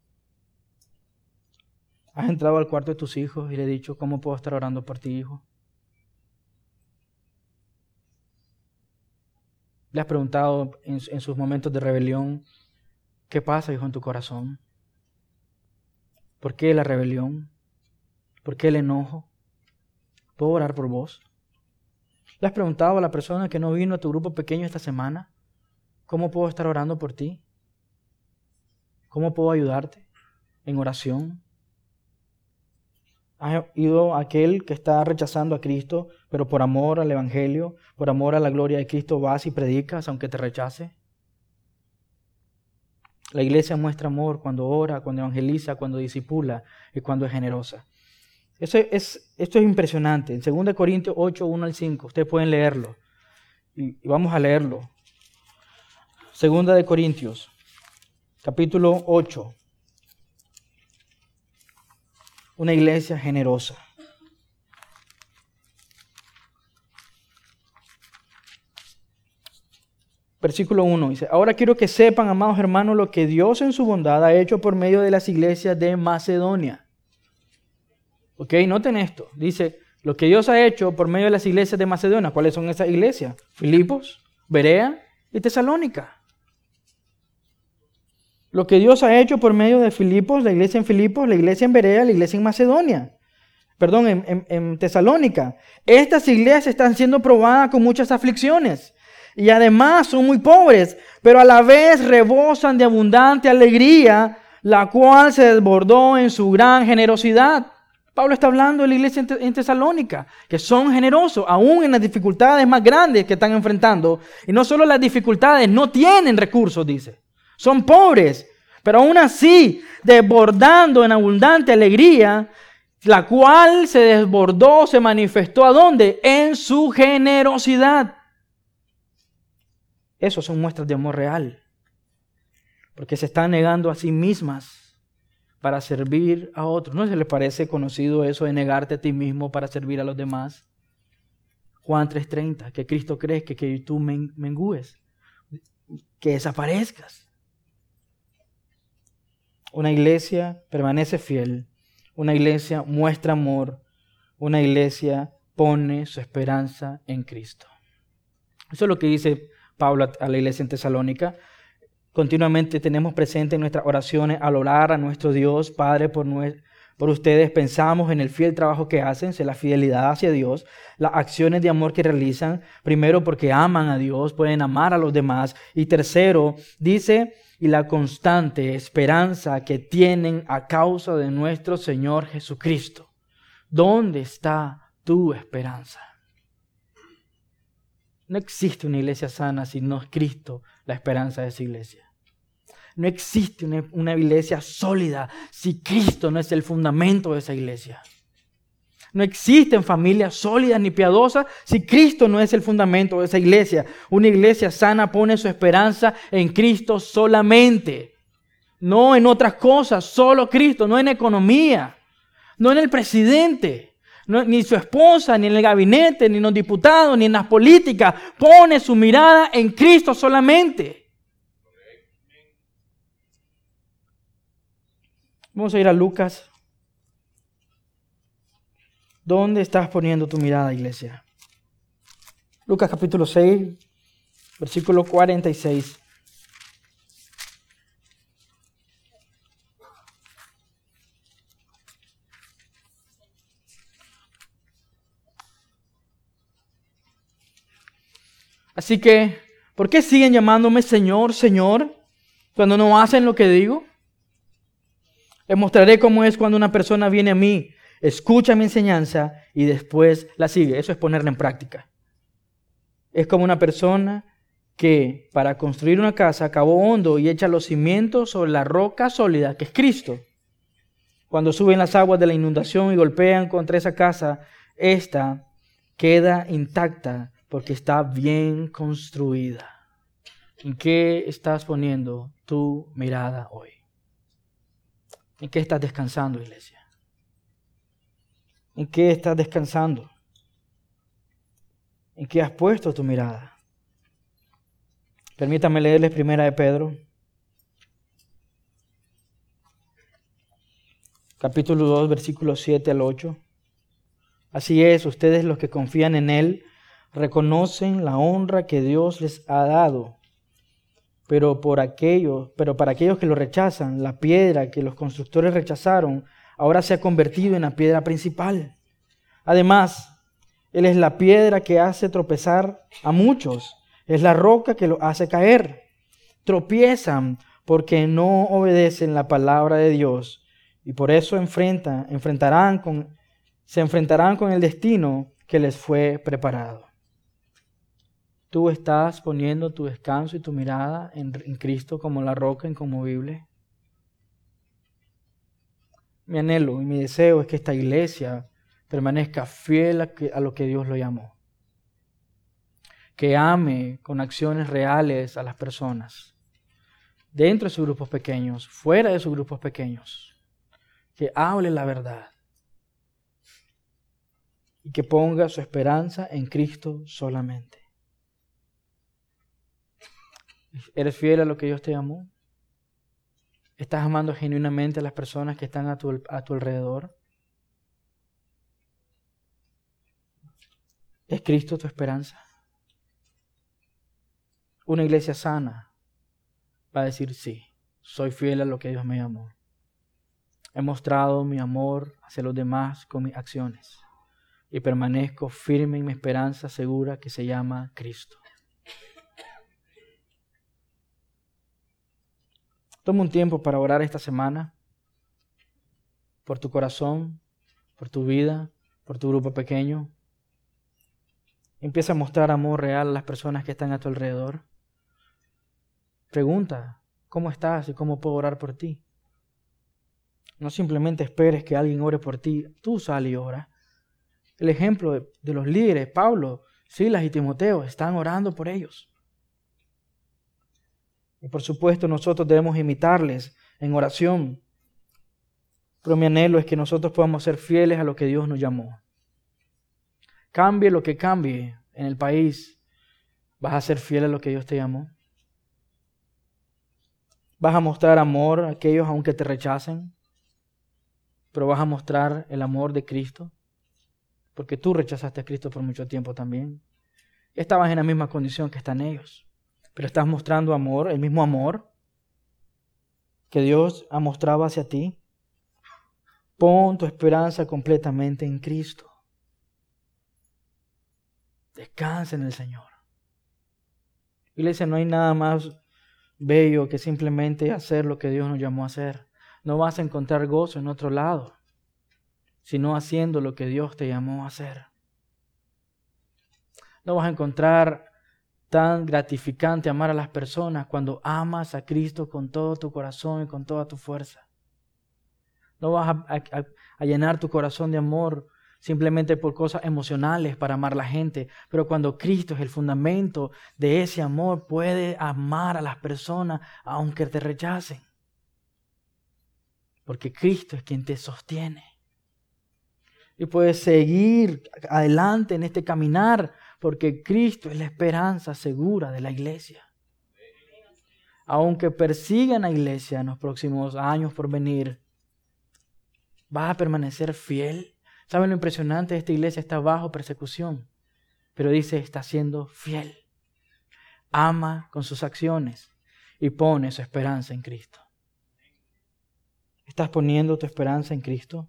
¿Has entrado al cuarto de tus hijos y le has dicho, ¿cómo puedo estar orando por ti, hijo? ¿Le has preguntado en sus momentos de rebelión, qué pasa, hijo, en tu corazón? ¿Por qué la rebelión? ¿Por qué el enojo? ¿Puedo orar por vos? ¿Le has preguntado a la persona que no vino a tu grupo pequeño esta semana? ¿Cómo puedo estar orando por ti? ¿Cómo puedo ayudarte en oración? ¿Has ido a aquel que está rechazando a Cristo, pero por amor al Evangelio, por amor a la gloria de Cristo vas y predicas aunque te rechace? La iglesia muestra amor cuando ora, cuando evangeliza, cuando discipula y cuando es generosa. Esto es impresionante. En 2 Corintios 8, 1 al 5, ustedes pueden leerlo. Y vamos a leerlo. 2 Corintios, capítulo 8. Una iglesia generosa. Versículo 1 dice: ahora quiero que sepan, amados hermanos, lo que Dios en su bondad ha hecho por medio de las iglesias de Macedonia. Ok, noten esto. Dice, lo que Dios ha hecho por medio de las iglesias de Macedonia. ¿Cuáles son esas iglesias? Filipos, Berea y Tesalónica. Lo que Dios ha hecho por medio de Filipos, la iglesia en Berea, la iglesia en Macedonia. Perdón, en Tesalónica. Estas iglesias están siendo probadas con muchas aflicciones. Y además son muy pobres, pero a la vez rebosan de abundante alegría, la cual se desbordó en su gran generosidad. Pablo está hablando de la iglesia en Tesalónica, que son generosos, aún en las dificultades más grandes que están enfrentando. Y no solo las dificultades, no tienen recursos, dice. Son pobres, pero aún así, desbordando en abundante alegría, la cual se desbordó, se manifestó ¿a dónde? En su generosidad. Eso son muestras de amor real, porque se están negando a sí mismas para servir a otros. ¿No se les parece conocido eso de negarte a ti mismo para servir a los demás? Juan 3:30, que Cristo crezca, que tú mengúes, que desaparezcas. Una iglesia permanece fiel, una iglesia muestra amor, una iglesia pone su esperanza en Cristo. Eso es lo que dice Pablo a la iglesia en Tesalónica. Continuamente tenemos presente en nuestras oraciones al orar a nuestro Dios, Padre, por ustedes. Pensamos en el fiel trabajo que hacen, en la fidelidad hacia Dios, las acciones de amor que realizan. Primero, porque aman a Dios, pueden amar a los demás. Y tercero, dice, y la constante esperanza que tienen a causa de nuestro Señor Jesucristo. ¿Dónde está tu esperanza? No existe una iglesia sana si no es Cristo la esperanza de esa iglesia. No existe una iglesia sólida si Cristo no es el fundamento de esa iglesia. No existen familias sólidas ni piadosas si Cristo no es el fundamento de esa iglesia. Una iglesia sana pone su esperanza en Cristo solamente. No en otras cosas, solo Cristo, no en economía, no en el presidente. No, ni su esposa, ni en el gabinete, ni en los diputados, ni en las políticas. Pone su mirada en Cristo solamente. Vamos a ir a Lucas. ¿Dónde estás poniendo tu mirada, iglesia? Lucas capítulo 6, versículo 46. Así que, ¿por qué siguen llamándome Señor, Señor, cuando no hacen lo que digo? Les mostraré cómo es cuando una persona viene a mí, escucha mi enseñanza y después la sigue. Eso es ponerla en práctica. Es como una persona que para construir una casa cavó hondo y echa los cimientos sobre la roca sólida, que es Cristo. Cuando suben las aguas de la inundación y golpean contra esa casa, esta queda intacta, porque está bien construida. ¿En qué estás poniendo tu mirada hoy? ¿En qué estás descansando, iglesia? ¿En qué estás descansando? ¿En qué has puesto tu mirada? Permítame leerles 1 Pedro, capítulo 2, versículos 7 al 8. Así es, ustedes los que confían en Él, reconocen la honra que Dios les ha dado, pero para aquellos que lo rechazan, la piedra que los constructores rechazaron, ahora se ha convertido en la piedra principal. Además, Él es la piedra que hace tropezar a muchos. Es la roca que los hace caer. Tropiezan porque no obedecen la palabra de Dios y por eso se enfrentarán con el destino que les fue preparado. ¿Tú estás poniendo tu descanso y tu mirada en Cristo como la roca inconmovible? Mi anhelo y mi deseo es que esta iglesia permanezca fiel a lo que Dios lo llamó. Que ame con acciones reales a las personas, dentro de sus grupos pequeños, fuera de sus grupos pequeños. Que hable la verdad. Y que ponga su esperanza en Cristo solamente. ¿Eres fiel a lo que Dios te llamó? ¿Estás amando genuinamente a las personas que están a tu alrededor? ¿Es Cristo tu esperanza? Una iglesia sana va a decir sí, soy fiel a lo que Dios me llamó. He mostrado mi amor hacia los demás con mis acciones y permanezco firme en mi esperanza segura que se llama Cristo. Toma un tiempo para orar esta semana por tu corazón, por tu vida, por tu grupo pequeño. Empieza a mostrar amor real a las personas que están a tu alrededor. Pregunta, ¿cómo estás y cómo puedo orar por ti? No simplemente esperes que alguien ore por ti, tú sal y ora. El ejemplo de los líderes, Pablo, Silas y Timoteo, están orando por ellos. Y por supuesto nosotros debemos imitarles en oración. Pero mi anhelo es que nosotros podamos ser fieles a lo que Dios nos llamó. Cambie lo que cambie en el país, ¿vas a ser fiel a lo que Dios te llamó? ¿Vas a mostrar amor a aquellos aunque te rechacen? ¿Pero vas a mostrar el amor de Cristo? Porque tú rechazaste a Cristo por mucho tiempo también. Estabas en la misma condición que están ellos. Pero estás mostrando amor, el mismo amor que Dios ha mostrado hacia ti. Pon tu esperanza completamente en Cristo. Descansa en el Señor. Iglesia, no hay nada más bello que simplemente hacer lo que Dios nos llamó a hacer. No vas a encontrar gozo en otro lado, sino haciendo lo que Dios te llamó a hacer. No vas a encontrar tan gratificante amar a las personas cuando amas a Cristo con todo tu corazón y con toda tu fuerza. No vas a llenar tu corazón de amor simplemente por cosas emocionales para amar a la gente, pero cuando Cristo es el fundamento de ese amor, puedes amar a las personas aunque te rechacen. Porque Cristo es quien te sostiene. Y puedes seguir adelante en este caminar porque Cristo es la esperanza segura de la iglesia. Aunque persigan a la iglesia en los próximos años por venir, ¿vas a permanecer fiel? ¿Saben lo impresionante? Esta iglesia está bajo persecución, pero dice, está siendo fiel. Ama con sus acciones y pone su esperanza en Cristo. ¿Estás poniendo tu esperanza en Cristo?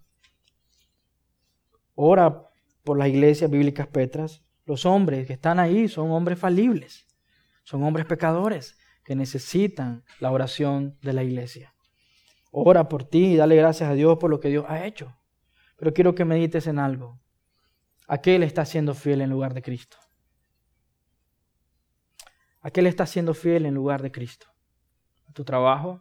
Ora por las iglesias bíblicas Petras. Los hombres que están ahí son hombres falibles, son hombres pecadores que necesitan la oración de la iglesia. Ora por ti y dale gracias a Dios por lo que Dios ha hecho. Pero quiero que medites en algo. ¿A qué le estás siendo fiel en lugar de Cristo? ¿A qué le estás siendo fiel en lugar de Cristo? ¿A tu trabajo?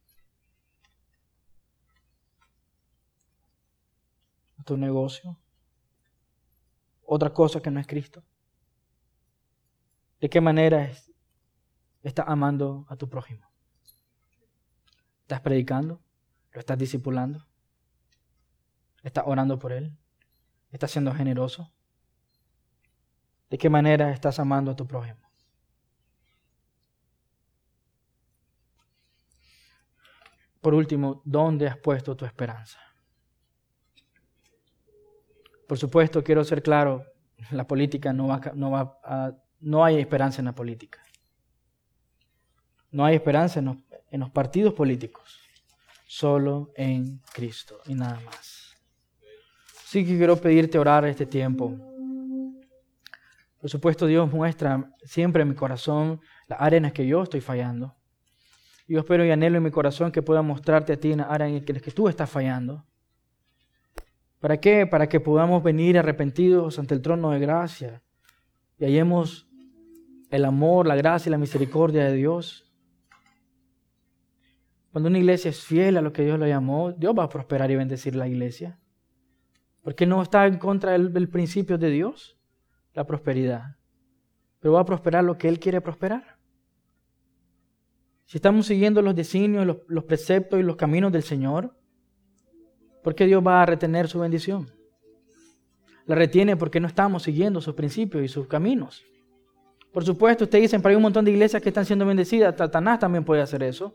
¿A tu negocio? ¿Otra cosa que no es Cristo? ¿De qué manera estás amando a tu prójimo? ¿Estás predicando? ¿Lo estás discipulando? ¿Estás orando por él? ¿Estás siendo generoso? ¿De qué manera estás amando a tu prójimo? Por último, ¿dónde has puesto tu esperanza? Por supuesto, quiero ser claro, la política no hay esperanza en la política. No hay esperanza en los partidos políticos. Solo en Cristo y nada más. Así que quiero pedirte orar este tiempo. Por supuesto, Dios muestra siempre en mi corazón las áreas en las que yo estoy fallando. Yo espero y anhelo en mi corazón que pueda mostrarte a ti en las áreas en las que tú estás fallando. ¿Para qué? Para que podamos venir arrepentidos ante el trono de gracia y hallemos el amor, la gracia y la misericordia de Dios. Cuando una iglesia es fiel a lo que Dios le llamó, Dios va a prosperar y bendecir la iglesia. Porque no está en contra del principio de Dios, la prosperidad. Pero va a prosperar lo que Él quiere prosperar. Si estamos siguiendo los designios, los preceptos y los caminos del Señor, ¿por qué Dios va a retener su bendición? La retiene porque no estamos siguiendo sus principios y sus caminos. Por supuesto, ustedes dicen, pero hay un montón de iglesias que están siendo bendecidas. Satanás también puede hacer eso.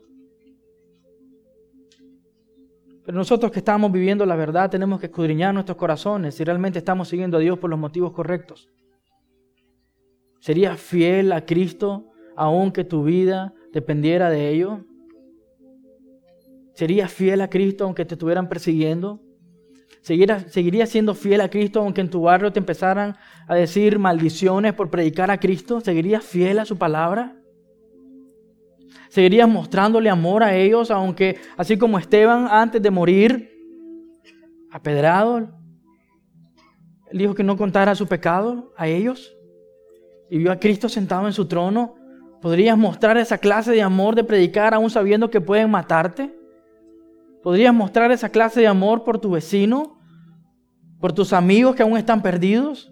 Pero nosotros que estamos viviendo la verdad tenemos que escudriñar nuestros corazones si realmente estamos siguiendo a Dios por los motivos correctos. ¿Serías fiel a Cristo aunque tu vida dependiera de ello? ¿Serías fiel a Cristo aunque te estuvieran persiguiendo? ¿Seguirías siendo fiel a Cristo aunque en tu barrio te empezaran a decir maldiciones por predicar a Cristo? ¿Seguirías fiel a su palabra? ¿Seguirías mostrándole amor a ellos aunque, así como Esteban antes de morir, apedrado, él dijo que no contara su pecado a ellos y vio a Cristo sentado en su trono? ¿Podrías mostrar esa clase de amor de predicar aún sabiendo que pueden matarte? ¿Podrías mostrar esa clase de amor por tu vecino? ¿Por tus amigos que aún están perdidos?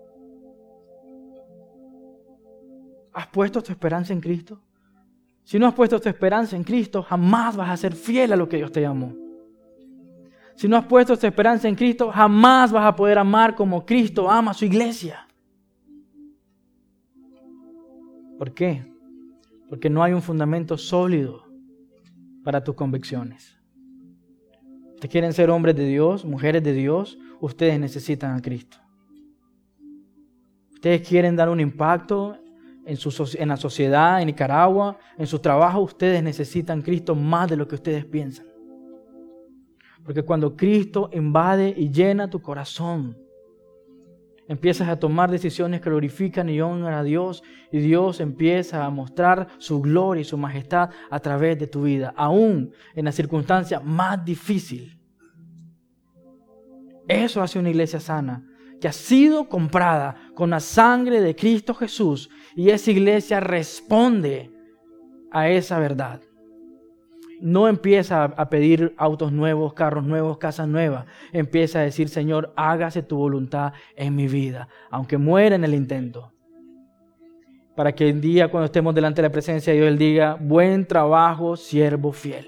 ¿Has puesto tu esperanza en Cristo? Si no has puesto tu esperanza en Cristo, jamás vas a ser fiel a lo que Dios te llamó. Si no has puesto tu esperanza en Cristo, jamás vas a poder amar como Cristo ama a su iglesia. ¿Por qué? Porque no hay un fundamento sólido para tus convicciones. Ustedes quieren ser hombres de Dios, mujeres de Dios, ustedes necesitan a Cristo. Ustedes quieren dar un impacto en la sociedad, en Nicaragua, en su trabajo, ustedes necesitan Cristo más de lo que ustedes piensan. Porque cuando Cristo invade y llena tu corazón, empiezas a tomar decisiones que glorifican y honran a Dios, y Dios empieza a mostrar su gloria y su majestad a través de tu vida, aún en la circunstancia más difícil. Eso hace una iglesia sana, que ha sido comprada con la sangre de Cristo Jesús, y esa iglesia responde a esa verdad. No empieza a pedir autos nuevos, carros nuevos, casas nuevas. Empieza a decir, Señor, hágase tu voluntad en mi vida, aunque muera en el intento. Para que el día cuando estemos delante de la presencia de Dios, Él diga, buen trabajo, siervo fiel.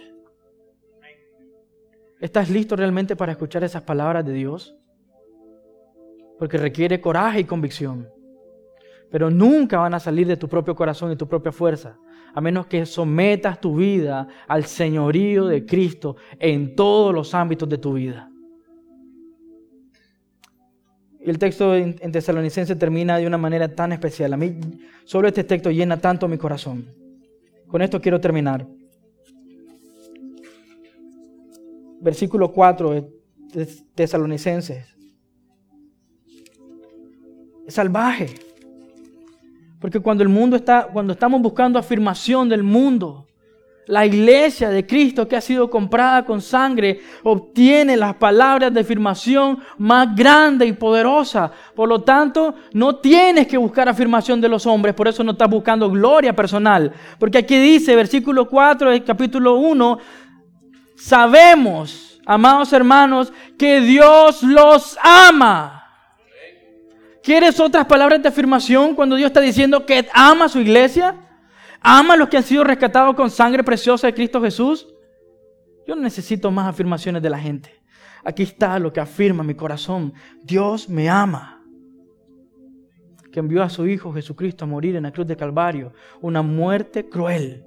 ¿Estás listo realmente para escuchar esas palabras de Dios? Porque requiere coraje y convicción. Pero nunca van a salir de tu propio corazón y tu propia fuerza, a menos que sometas tu vida al señorío de Cristo en todos los ámbitos de tu vida. Y el texto en Tesalonicenses termina de una manera tan especial. A mí solo este texto llena tanto mi corazón. Con esto quiero terminar. Versículo 4 de Tesalonicenses. Es salvaje. Porque cuando estamos buscando afirmación del mundo, la iglesia de Cristo que ha sido comprada con sangre obtiene las palabras de afirmación más grande y poderosa. Por lo tanto, no tienes que buscar afirmación de los hombres, por eso no estás buscando gloria personal. Porque aquí dice, versículo 4 del capítulo 1, sabemos, amados hermanos, que Dios los ama. ¿Quieres otras palabras de afirmación cuando Dios está diciendo que ama a su iglesia? ¿Ama a los que han sido rescatados con sangre preciosa de Cristo Jesús? Yo no necesito más afirmaciones de la gente. Aquí está lo que afirma mi corazón. Dios me ama. Que envió a su Hijo Jesucristo a morir en la cruz de Calvario. Una muerte cruel.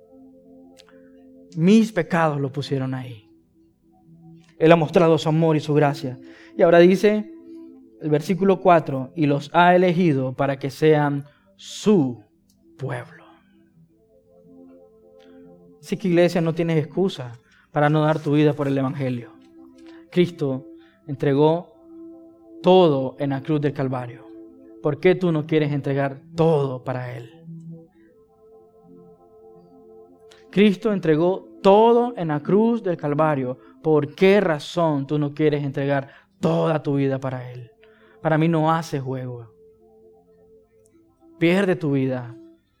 Mis pecados lo pusieron ahí. Él ha mostrado su amor y su gracia. Y ahora dice el versículo 4, y los ha elegido para que sean su pueblo. Así que iglesia, no tienes excusa para no dar tu vida por el Evangelio. Cristo entregó todo en la cruz del Calvario ¿por qué tú no quieres entregar todo para Él? Cristo entregó todo en la cruz del Calvario. ¿Por qué razón tú no quieres entregar toda tu vida para Él? Para mí no hace juego. Pierde tu vida.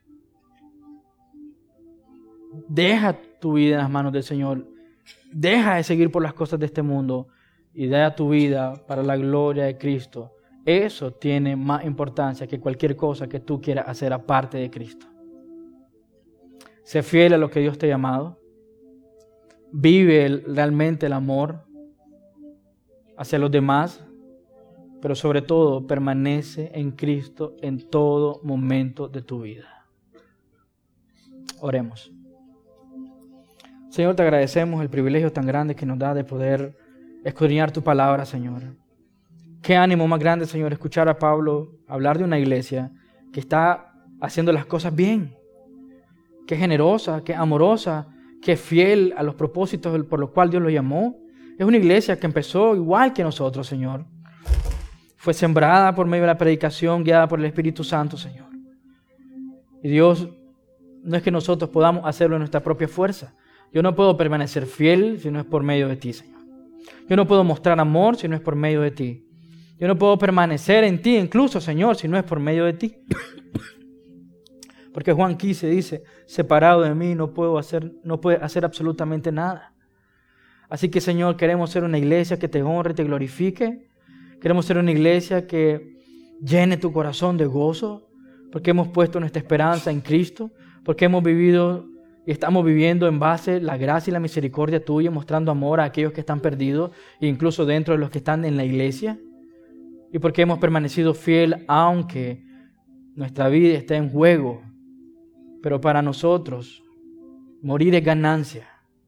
Deja tu vida en las manos del Señor. Deja de seguir por las cosas de este mundo y da tu vida para la gloria de Cristo. Eso tiene más importancia que cualquier cosa que tú quieras hacer aparte de Cristo. Sé fiel a lo que Dios te ha llamado. Vive realmente el amor hacia los demás, pero sobre todo permanece en Cristo en todo momento de tu vida. Oremos. Señor, te agradecemos el privilegio tan grande que nos da de poder escudriñar tu palabra, Señor. Qué ánimo más grande, Señor, escuchar a Pablo hablar de una iglesia que está haciendo las cosas bien, que es generosa, que es amorosa, que es fiel a los propósitos por los cuales Dios lo llamó. Es una iglesia que empezó igual que nosotros, Señor. Fue sembrada por medio de la predicación, guiada por el Espíritu Santo, Señor. Y Dios, no es que nosotros podamos hacerlo en nuestra propia fuerza. Yo no puedo permanecer fiel si no es por medio de ti, Señor. Yo no puedo mostrar amor si no es por medio de ti. Yo no puedo permanecer en ti, incluso, Señor, si no es por medio de ti. Porque Juan 15 dice, separado de mí no puede hacer absolutamente nada. Así que, Señor, queremos ser una iglesia que te honre y te glorifique. Queremos ser una iglesia que llene tu corazón de gozo, porque hemos puesto nuestra esperanza en Cristo, porque hemos vivido y estamos viviendo en base a la gracia y la misericordia tuya, mostrando amor a aquellos que están perdidos, e incluso dentro de los que están en la iglesia. Y porque hemos permanecido fiel aunque nuestra vida esté en juego. Pero para nosotros, morir es ganancia.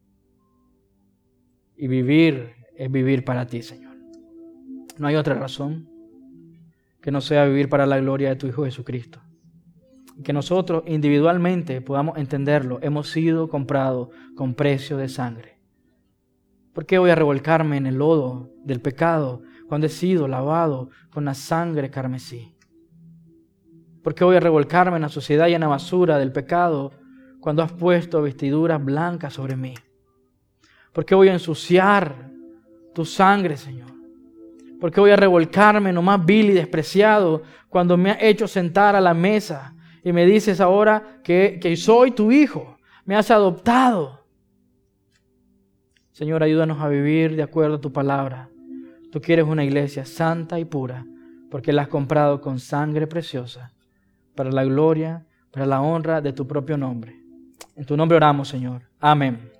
Y vivir es vivir para ti, Señor. No hay otra razón que no sea vivir para la gloria de tu Hijo Jesucristo. Y que nosotros individualmente podamos entenderlo. Hemos sido comprados con precio de sangre. ¿Por qué voy a revolcarme en el lodo del pecado cuando he sido lavado con la sangre carmesí? ¿Por qué voy a revolcarme en la suciedad y en la basura del pecado cuando has puesto vestiduras blancas sobre mí? ¿Por qué voy a ensuciar tu sangre, Señor? ¿Por qué voy a revolcarme en lo más vil y despreciado cuando me has hecho sentar a la mesa y me dices ahora que soy tu hijo? Me has adoptado. Señor, ayúdanos a vivir de acuerdo a tu palabra. Tú quieres una iglesia santa y pura porque la has comprado con sangre preciosa para la gloria, para la honra de tu propio nombre. En tu nombre oramos, Señor. Amén.